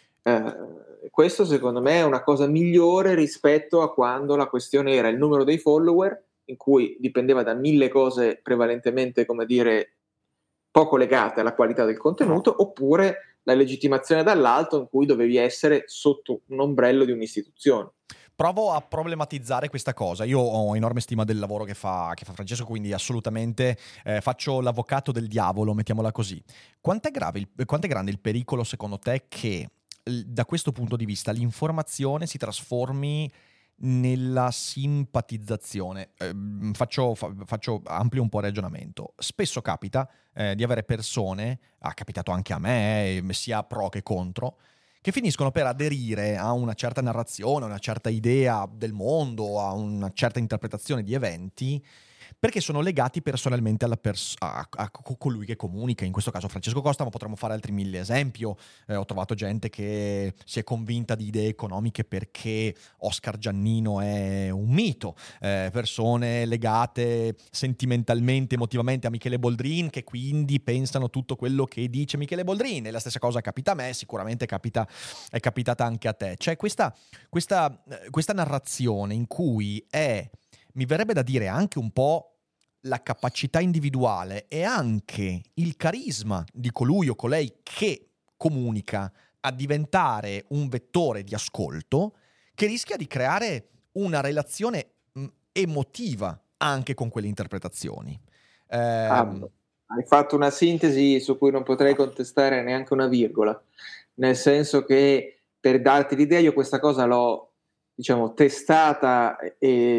Eh, questo secondo me è una cosa migliore rispetto a quando la questione era il numero dei follower, in cui dipendeva da mille cose prevalentemente, come dire, poco legate alla qualità del contenuto, oppure la legittimazione dall'alto in cui dovevi essere sotto un ombrello di un'istituzione. Provo a problematizzare questa cosa. Io ho enorme stima del lavoro che fa, che fa Francesco, quindi assolutamente eh, faccio l'avvocato del diavolo, mettiamola così. Quanto è grave il, quanto è grande il pericolo, secondo te, che da questo punto di vista l'informazione si trasformi nella simpatizzazione. Eh, faccio, fa, faccio amplio un po' il ragionamento. Spesso capita eh, di avere persone, ha capitato anche a me, eh, sia pro che contro, che finiscono per aderire a una certa narrazione, a una certa idea del mondo, a una certa interpretazione di eventi, perché sono legati personalmente alla pers- a, a colui che comunica, in questo caso Francesco Costa, ma potremmo fare altri mille esempi. Eh, ho trovato gente che si è convinta di idee economiche perché Oscar Giannino è un mito, eh, persone legate sentimentalmente, emotivamente a Michele Boldrin, che quindi pensano tutto quello che dice Michele Boldrin, e la stessa cosa capita a me, sicuramente capita, è capitata anche a te. C'è questa, questa, questa narrazione in cui è, mi verrebbe da dire, anche un po' la capacità individuale e anche il carisma di colui o colei che comunica a diventare un vettore di ascolto, che rischia di creare una relazione mh, emotiva anche con quelle interpretazioni. Eh, ah, hai fatto una sintesi su cui non potrei contestare neanche una virgola, nel senso che, per darti l'idea, io questa cosa l'ho, diciamo, testata e,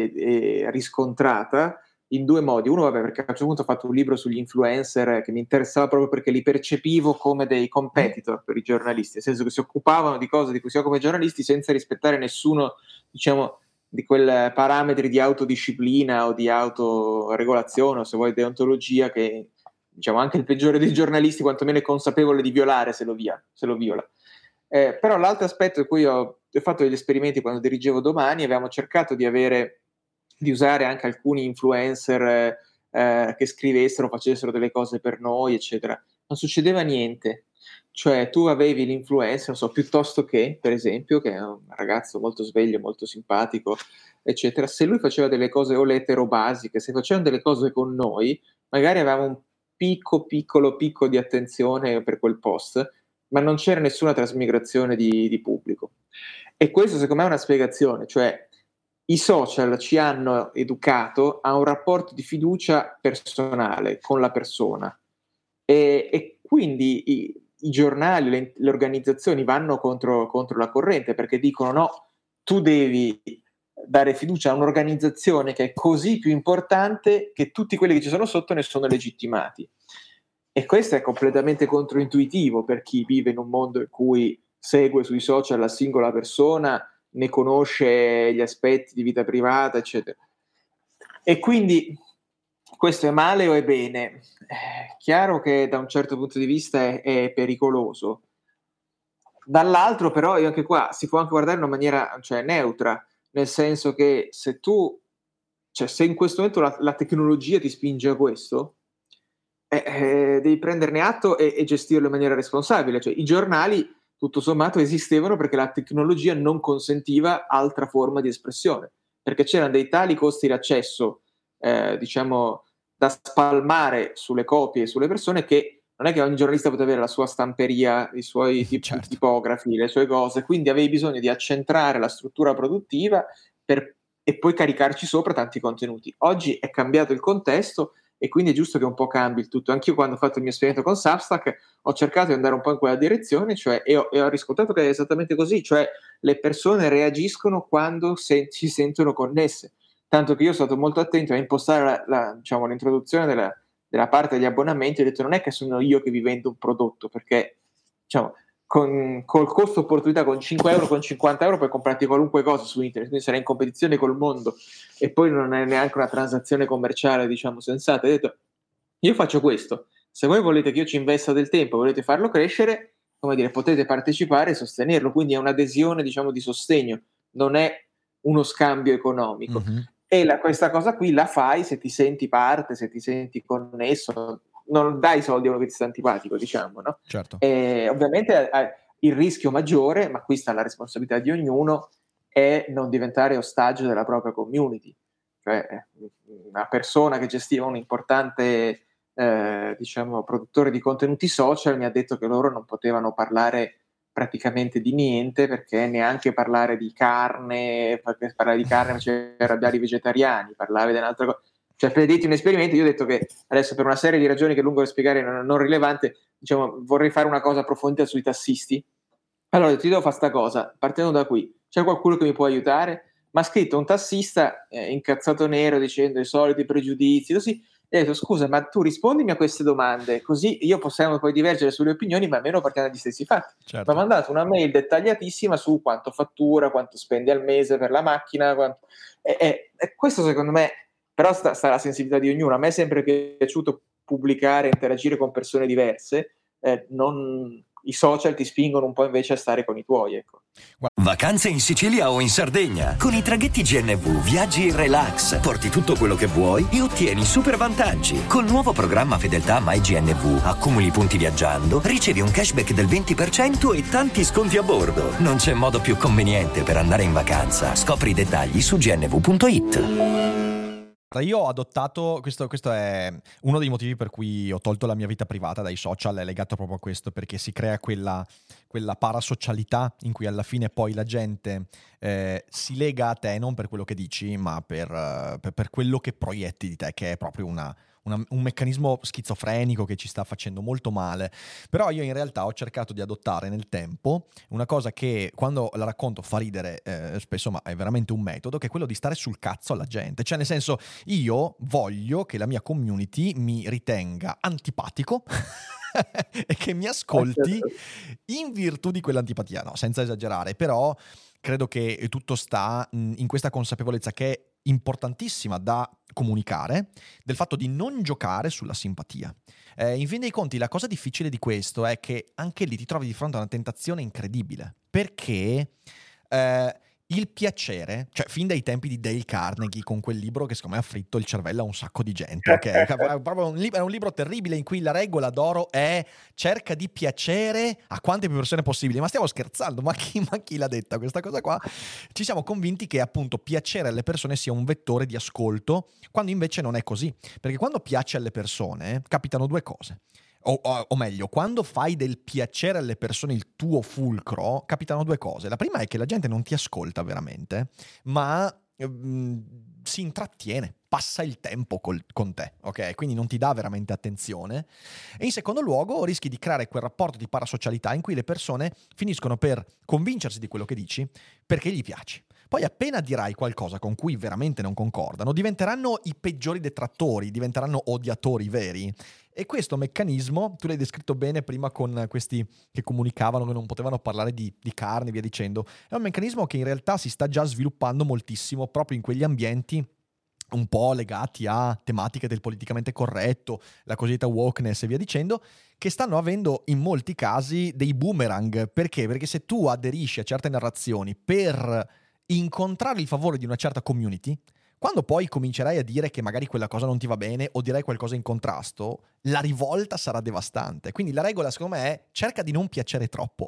e riscontrata in due modi. Uno, vabbè, perché a un certo punto ho fatto un libro sugli influencer che mi interessava proprio perché li percepivo come dei competitor per i giornalisti, nel senso che si occupavano di cose di cui si occupano i giornalisti senza rispettare nessuno, diciamo, di quei parametri di autodisciplina o di autoregolazione, o se vuoi deontologia, che, diciamo, anche il peggiore dei giornalisti quantomeno è consapevole di violare se lo, via, se lo viola. Eh, però l'altro aspetto in cui ho, ho fatto degli esperimenti quando dirigevo Domani, avevamo cercato di avere di usare anche alcuni influencer eh, eh, che scrivessero, facessero delle cose per noi, eccetera. Non succedeva niente. Cioè, tu avevi l'influencer, non so, Piuttosto Che, per esempio, che è un ragazzo molto sveglio, molto simpatico, eccetera. Se lui faceva delle cose o lettere basiche, se facevano delle cose con noi, magari avevamo un picco, piccolo picco di attenzione per quel post, ma non c'era nessuna trasmigrazione di, di pubblico. E questo, secondo me, è una spiegazione, cioè i social ci hanno educato a un rapporto di fiducia personale con la persona, e, e quindi i, i giornali, le, le organizzazioni vanno contro, contro la corrente, perché dicono no, tu devi dare fiducia a un'organizzazione che è così più importante che tutti quelli che ci sono sotto ne sono legittimati. E questo è completamente controintuitivo per chi vive in un mondo in cui segue sui social la singola persona, ne conosce gli aspetti di vita privata, eccetera. E quindi questo è male o è bene? È chiaro che da un certo punto di vista è, è pericoloso. Dall'altro, però, io anche qua si può anche guardare in una maniera, cioè, neutra, nel senso che se tu, cioè, se in questo momento la, la tecnologia ti spinge a questo, eh, eh, devi prenderne atto e, e gestirlo in maniera responsabile. Cioè, i giornali tutto sommato esistevano perché la tecnologia non consentiva altra forma di espressione, perché c'erano dei tali costi d'accesso, eh, diciamo, da spalmare sulle copie e sulle persone, che non è che ogni giornalista poteva avere la sua stamperia, i suoi tip- certo. tipografi, le sue cose, quindi avevi bisogno di accentrare la struttura produttiva per, e poi caricarci sopra tanti contenuti. Oggi è cambiato il contesto e quindi è giusto che un po' cambi il tutto. Anch'io, quando ho fatto il mio esperimento con Substack, ho cercato di andare un po' in quella direzione, cioè, e, ho, e ho riscontrato che è esattamente così, cioè le persone reagiscono quando se, si sentono connesse, tanto che io sono stato molto attento a impostare la, la, diciamo, l'introduzione della, della parte degli abbonamenti. Ho detto non è che sono io che vi vendo un prodotto, perché, diciamo, con, col costo opportunità, con cinque euro, con cinquanta euro puoi comprarti qualunque cosa su internet, quindi sarai in competizione col mondo e poi non è neanche una transazione commerciale, diciamo, sensata. Ho detto io faccio questo, se voi volete che io ci investa del tempo, volete farlo crescere, come dire, potete partecipare e sostenerlo, quindi è un'adesione, diciamo, di sostegno, non è uno scambio economico. Mm-hmm. E la, questa cosa qui la fai se ti senti parte, se ti senti connesso, non dai soldi a uno che ti sta antipatico, diciamo, no? Certo. E ovviamente eh, il rischio maggiore, ma qui sta la responsabilità di ognuno, è non diventare ostaggio della propria community. Cioè una persona che gestiva un importante eh, diciamo produttore di contenuti social mi ha detto che loro non potevano parlare praticamente di niente, perché neanche parlare di carne, perché parlare di carne faceva arrabbiare i vegetariani, parlare di un'altra cosa. Cioè, per dirti un esperimento, io ho detto che adesso, per una serie di ragioni che è lungo da spiegare, non, non rilevante, diciamo, vorrei fare una cosa approfondita sui tassisti. Allora, ti devo fare sta cosa, partendo da qui. C'è qualcuno che mi può aiutare? mi ha scritto un tassista eh, incazzato nero dicendo i soliti pregiudizi, così, e ho detto scusa, ma tu rispondimi a queste domande, così io possiamo poi divergere sulle opinioni, ma almeno partiamo dagli stessi fatti. Certo. Mi ha mandato una mail dettagliatissima su quanto fattura, quanto spendi al mese per la macchina, quanto... e, e, e questo secondo me, però sta, sta alla sensibilità di ognuno. A me è sempre piaciuto pubblicare, interagire con persone diverse, eh, non... i social ti spingono un po' invece a stare con i tuoi, ecco. Vacanze in Sicilia o in Sardegna. Con i traghetti G N V viaggi in relax, porti tutto quello che vuoi e ottieni super vantaggi. Col nuovo programma Fedeltà MyGNV accumuli punti viaggiando, ricevi un cashback del venti per cento e tanti sconti a bordo. Non c'è modo più conveniente per andare in vacanza. Scopri i dettagli su gnv punto it. Io ho adottato, questo, questo è uno dei motivi per cui ho tolto la mia vita privata dai social, è legato proprio a questo, perché si crea quella, quella parasocialità in cui alla fine poi la gente eh, si lega a te non per quello che dici, ma per, uh, per, per quello che proietti di te, che è proprio una... Una, un meccanismo schizofrenico che ci sta facendo molto male. Però io in realtà ho cercato di adottare nel tempo una cosa che quando la racconto fa ridere eh, spesso, ma è veramente un metodo, che è quello di stare sul cazzo alla gente. Cioè nel senso, io voglio che la mia community mi ritenga antipatico e che mi ascolti in virtù di quell'antipatia. No, senza esagerare, però credo che tutto sta in questa consapevolezza che è importantissima da comunicare, del fatto di non giocare sulla simpatia. Eh, in fin dei conti, la cosa difficile di questo è che anche lì ti trovi di fronte a una tentazione incredibile, perché eh, il piacere, cioè fin dai tempi di Dale Carnegie, con quel libro che secondo me ha fritto il cervello a un sacco di gente, ok? È proprio un libro, è un libro terribile in cui la regola d'oro è cerca di piacere a quante più persone possibili. Ma stiamo scherzando? Ma chi, ma chi l'ha detta questa cosa qua? Ci siamo convinti che appunto piacere alle persone sia un vettore di ascolto, quando invece non è così, perché quando piace alle persone capitano due cose. O, o, o meglio, quando fai del piacere alle persone il tuo fulcro, capitano due cose. La prima è che la gente non ti ascolta veramente, ma mm, si intrattiene, passa il tempo col, con te, ok? Quindi non ti dà veramente attenzione. E in secondo luogo rischi di creare quel rapporto di parasocialità in cui le persone finiscono per convincersi di quello che dici perché gli piaci. Poi appena dirai qualcosa con cui veramente non concordano, diventeranno i peggiori detrattori, diventeranno odiatori veri. E questo meccanismo, tu l'hai descritto bene prima con questi che comunicavano che non potevano parlare di, di carne e via dicendo, è un meccanismo che in realtà si sta già sviluppando moltissimo proprio in quegli ambienti un po' legati a tematiche del politicamente corretto, la cosiddetta wokeness e via dicendo, che stanno avendo in molti casi dei boomerang. Perché? Perché se tu aderisci a certe narrazioni per incontrare il favore di una certa community, quando poi comincerai a dire che magari quella cosa non ti va bene o dirai qualcosa in contrasto, la rivolta sarà devastante. Quindi la regola, secondo me, è cerca di non piacere troppo.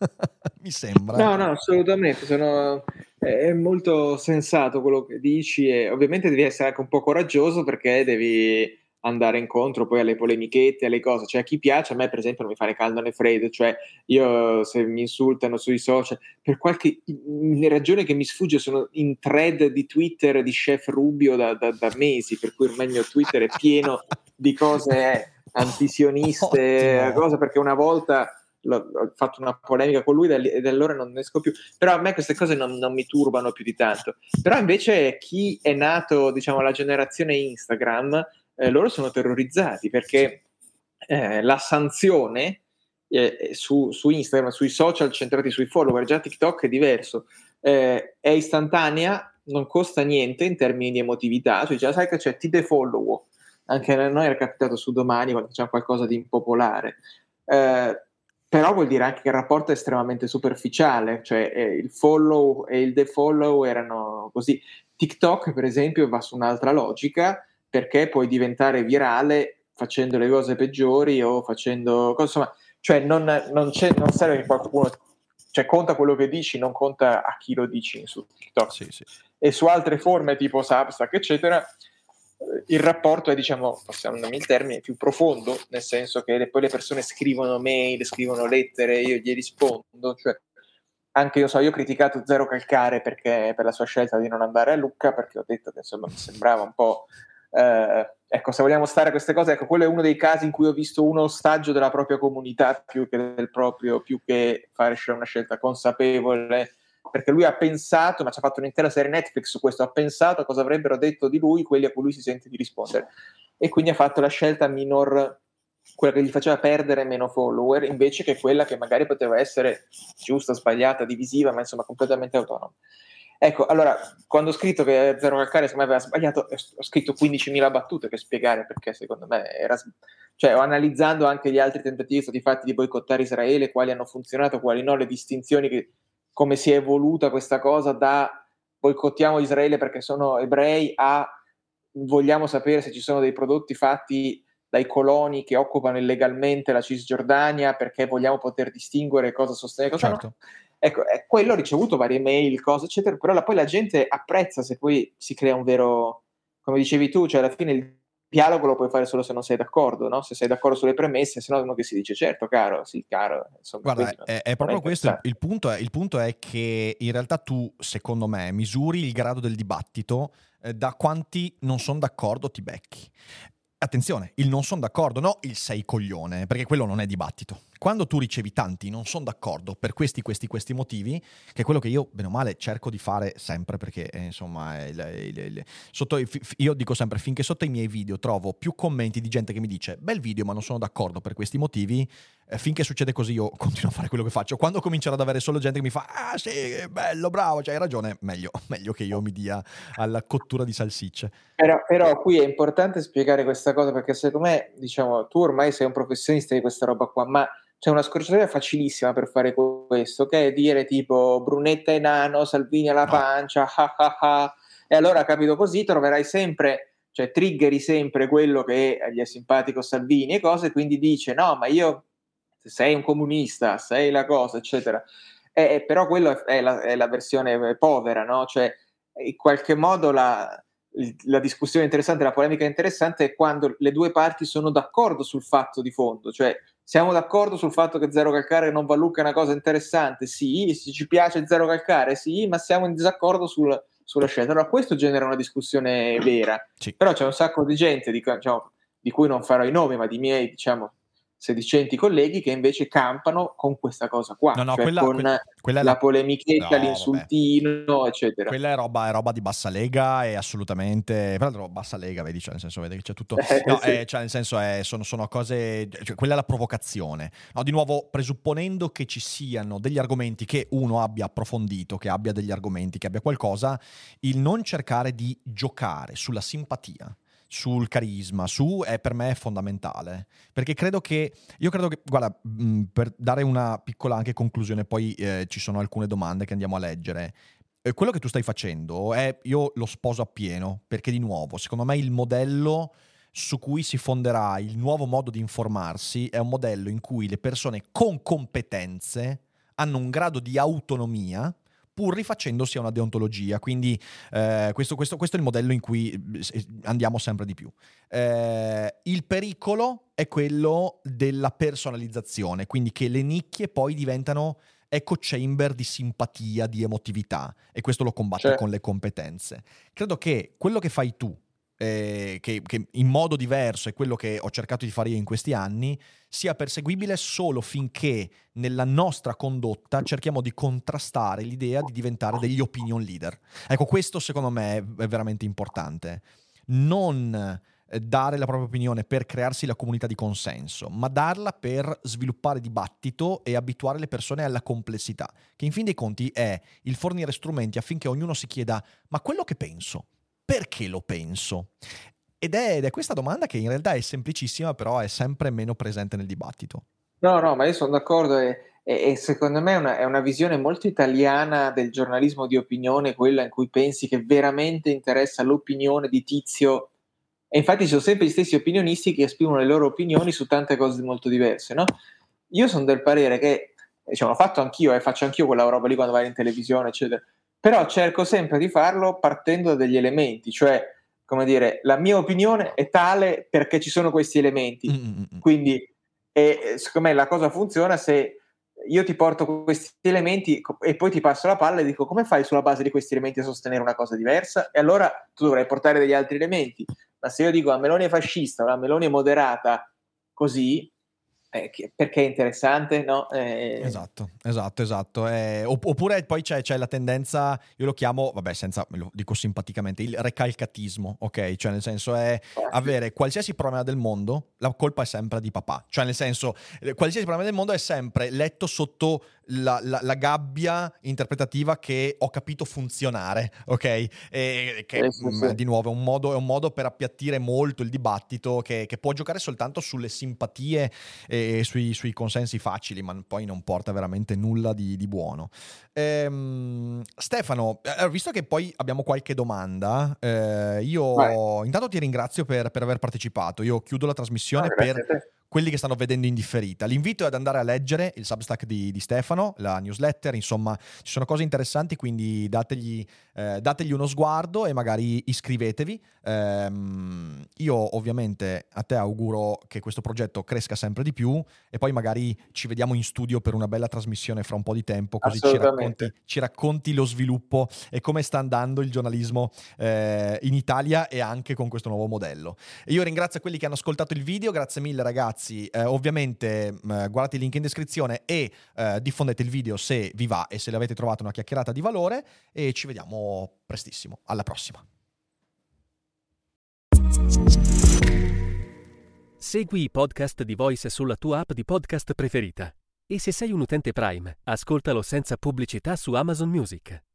Mi sembra. No, no, assolutamente. Sono... È molto sensato quello che dici e ovviamente devi essere anche un po' coraggioso perché devi andare incontro poi alle polemichette, alle cose. Cioè a chi piace, a me per esempio non mi fa né caldo né freddo, cioè io se mi insultano sui social per qualche ragione che mi sfugge sono in thread di Twitter di Chef Rubio da, da, da mesi, per cui ormai il mio Twitter è pieno di cose antisioniste, cose, perché una volta ho fatto una polemica con lui e da allora non ne esco più, però a me queste cose non, non mi turbano più di tanto. Però invece chi è nato, diciamo, alla generazione Instagram, Eh, loro sono terrorizzati perché eh, la sanzione eh, su, su Instagram, sui social centrati sui follower, già TikTok è diverso, eh, è istantanea, non costa niente in termini di emotività, cioè già sai che c'è, ti defollow, anche a noi era capitato su Domani quando c'è qualcosa di impopolare, eh, però vuol dire anche che il rapporto è estremamente superficiale, cioè eh, il follow e il defollow erano così. TikTok per esempio va su un'altra logica, perché puoi diventare virale facendo le cose peggiori o facendo cose, insomma, cioè non, non, c'è, non serve che qualcuno, cioè conta quello che dici, non conta a chi lo dici su TikTok. Sì, sì. E su altre forme tipo Substack eccetera il rapporto è, diciamo, possiamo darmi il termine, più profondo, nel senso che poi le persone scrivono mail, scrivono lettere, io gli rispondo, cioè anche io so, io ho criticato Zero Calcare perché per la sua scelta di non andare a Lucca, perché ho detto che insomma mi sembrava un po' Eh, ecco, se vogliamo stare a queste cose, ecco, quello è uno dei casi in cui ho visto un ostaggio della propria comunità più che del proprio, più che fare una scelta consapevole perché lui ha pensato, ma ci ha fatto un'intera serie Netflix su questo, ha pensato a cosa avrebbero detto di lui quelli a cui lui si sente di rispondere, e quindi ha fatto la scelta minor, quella che gli faceva perdere meno follower, invece che quella che magari poteva essere giusta, sbagliata, divisiva, ma insomma completamente autonoma. Ecco, allora, quando ho scritto che Zero Calcare secondo me aveva sbagliato, ho scritto quindicimila battute per spiegare perché secondo me era... Cioè, analizzando anche gli altri tentativi stati fatti di boicottare Israele, quali hanno funzionato, quali no, le distinzioni, che, come si è evoluta questa cosa da boicottiamo Israele perché sono ebrei a vogliamo sapere se ci sono dei prodotti fatti dai coloni che occupano illegalmente la Cisgiordania perché vogliamo poter distinguere cosa sostenere, cosa certo. no. Ecco, eh, quello ha ricevuto varie mail, cose, eccetera, però la, poi la gente apprezza se poi si crea un vero, come dicevi tu, cioè alla fine il dialogo lo puoi fare solo se non sei d'accordo, no? Se sei d'accordo sulle premesse, se no uno che si dice certo, caro, sì, caro. Insomma, Guarda, non, è, è proprio questo il, il punto. È, il punto è che in realtà tu, secondo me, misuri il grado del dibattito eh, da quanti non sono d'accordo ti becchi. Attenzione, il non sono d'accordo, no il sei coglione, perché quello non è dibattito. Quando tu ricevi tanti non sono d'accordo per questi, questi, questi motivi, che è quello che io, bene o male, cerco di fare sempre, perché eh, insomma, è il, il, il, sotto, io dico sempre, finché sotto i miei video trovo più commenti di gente che mi dice bel video ma non sono d'accordo per questi motivi, eh, finché succede così io continuo a fare quello che faccio. Quando comincerò ad avere solo gente che mi fa ah sì, bello, bravo, c'hai ragione, meglio, meglio che io mi dia alla cottura di salsicce. Però, però qui è importante spiegare questa cosa, perché secondo me, diciamo, tu ormai sei un professionista di questa roba qua, ma c'è una scorciatoia facilissima per fare questo, che è dire tipo Brunetta è nano, Salvini alla pancia, ah ah ah, e allora capito così troverai sempre, cioè triggeri sempre quello che gli è simpatico Salvini e cose, quindi dice no ma io, sei un comunista, sei la cosa eccetera, e, e però quello è la, è la versione povera, no? Cioè in qualche modo la... la discussione interessante, la polemica interessante è quando le due parti sono d'accordo sul fatto di fondo, cioè siamo d'accordo sul fatto che Zero Calcare non va Luca è una cosa interessante, sì, se ci piace Zero Calcare, sì, ma siamo in disaccordo sul, sulla scelta. Allora questo genera una discussione vera, sì. Però c'è un sacco di gente, di, diciamo, di cui non farò i nomi, ma di miei, diciamo, sedicenti colleghi che invece campano con questa cosa qua, no, no, cioè quella, con quella, quella la la... polemichetta, no, l'insultino, vabbè. eccetera. Quella è roba, è roba di bassa lega e assolutamente, tra l'altro bassa lega, vedi, cioè nel senso vedi che c'è tutto, Eh, no, sì. eh, cioè nel senso è, sono, sono cose, cioè, quella è la provocazione, no, di nuovo presupponendo che ci siano degli argomenti, che uno abbia approfondito, che abbia degli argomenti, che abbia qualcosa, il non cercare di giocare sulla simpatia, sul carisma, su è per me fondamentale, perché credo che io credo che guarda, mh, per dare una piccola anche conclusione, poi eh, ci sono alcune domande che andiamo a leggere. Eh, quello che tu stai facendo è, io lo sposo appieno, perché di nuovo secondo me il modello su cui si fonderà il nuovo modo di informarsi è un modello in cui le persone con competenze hanno un grado di autonomia pur rifacendosi a una deontologia, quindi eh, questo, questo, questo è il modello in cui andiamo sempre di più. Eh, il pericolo è quello della personalizzazione, quindi che le nicchie poi diventano echo chamber di simpatia, di emotività, e questo lo combatte Cioè. con le competenze. Credo che quello che fai tu, Eh, che, che in modo diverso è quello che ho cercato di fare io in questi anni, sia perseguibile solo finché nella nostra condotta cerchiamo di contrastare l'idea di diventare degli opinion leader. Ecco, questo secondo me è veramente importante. Non dare la propria opinione per crearsi la comunità di consenso, ma darla per sviluppare dibattito e abituare le persone alla complessità, che in fin dei conti è il fornire strumenti affinché ognuno si chieda ma quello che penso, perché lo penso? Ed è, ed è questa domanda che in realtà è semplicissima, però è sempre meno presente nel dibattito. No, no, ma io sono d'accordo e, e, e secondo me è una, è una visione molto italiana del giornalismo di opinione, quella in cui pensi che veramente interessa l'opinione di Tizio, e infatti ci sono sempre gli stessi opinionisti che esprimono le loro opinioni su tante cose molto diverse, no? Io sono del parere che, diciamo, l'ho fatto anch'io e eh, faccio anch'io quella roba lì quando vai in televisione, eccetera, però cerco sempre di farlo partendo da degli elementi, cioè, come dire, la mia opinione è tale perché ci sono questi elementi, Mm-mm. quindi e secondo me la cosa funziona se io ti porto questi elementi e poi ti passo la palla e dico come fai sulla base di questi elementi a sostenere una cosa diversa, e allora tu dovrai portare degli altri elementi, ma se io dico la Meloni è fascista o la Meloni è moderata così, eh, perché è interessante, no? Eh... Esatto, esatto, esatto. Eh, oppure poi c'è, c'è la tendenza, io lo chiamo, vabbè, senza, lo dico simpaticamente, il recalcatismo, ok? Cioè nel senso è avere qualsiasi problema del mondo, la colpa è sempre di papà. Cioè nel senso, qualsiasi problema del mondo è sempre letto sotto la, la, la gabbia interpretativa che ho capito funzionare, ok? E che eh, sì, mh, sì. di nuovo è un modo, è un modo per appiattire molto il dibattito che, che può giocare soltanto sulle simpatie e sui, sui consensi facili, ma poi non porta veramente nulla di, di buono. Ehm, Stefano, eh, visto che poi abbiamo qualche domanda, eh, io Vai. intanto ti ringrazio per, per aver partecipato. Io chiudo la trasmissione Ah, per quelli che stanno vedendo in differita. L'invito è ad andare a leggere il Substack di, di Stefano, la newsletter, insomma ci sono cose interessanti, quindi dategli, eh, dategli uno sguardo e magari iscrivetevi. Ehm, io ovviamente a te auguro che questo progetto cresca sempre di più e poi magari ci vediamo in studio per una bella trasmissione fra un po' di tempo, così ci racconti, ci racconti lo sviluppo e come sta andando il giornalismo eh, in Italia e anche con questo nuovo modello. E io ringrazio quelli che hanno ascoltato il video, grazie mille ragazzi. Eh, ovviamente eh, guardate il link in descrizione e eh, diffondete il video se vi va e se l'avete trovato una chiacchierata di valore e ci vediamo prestissimo. Alla prossima. Segui i podcast di Voice sulla tua app di podcast preferita. E se sei un utente Prime, ascoltalo senza pubblicità su Amazon Music.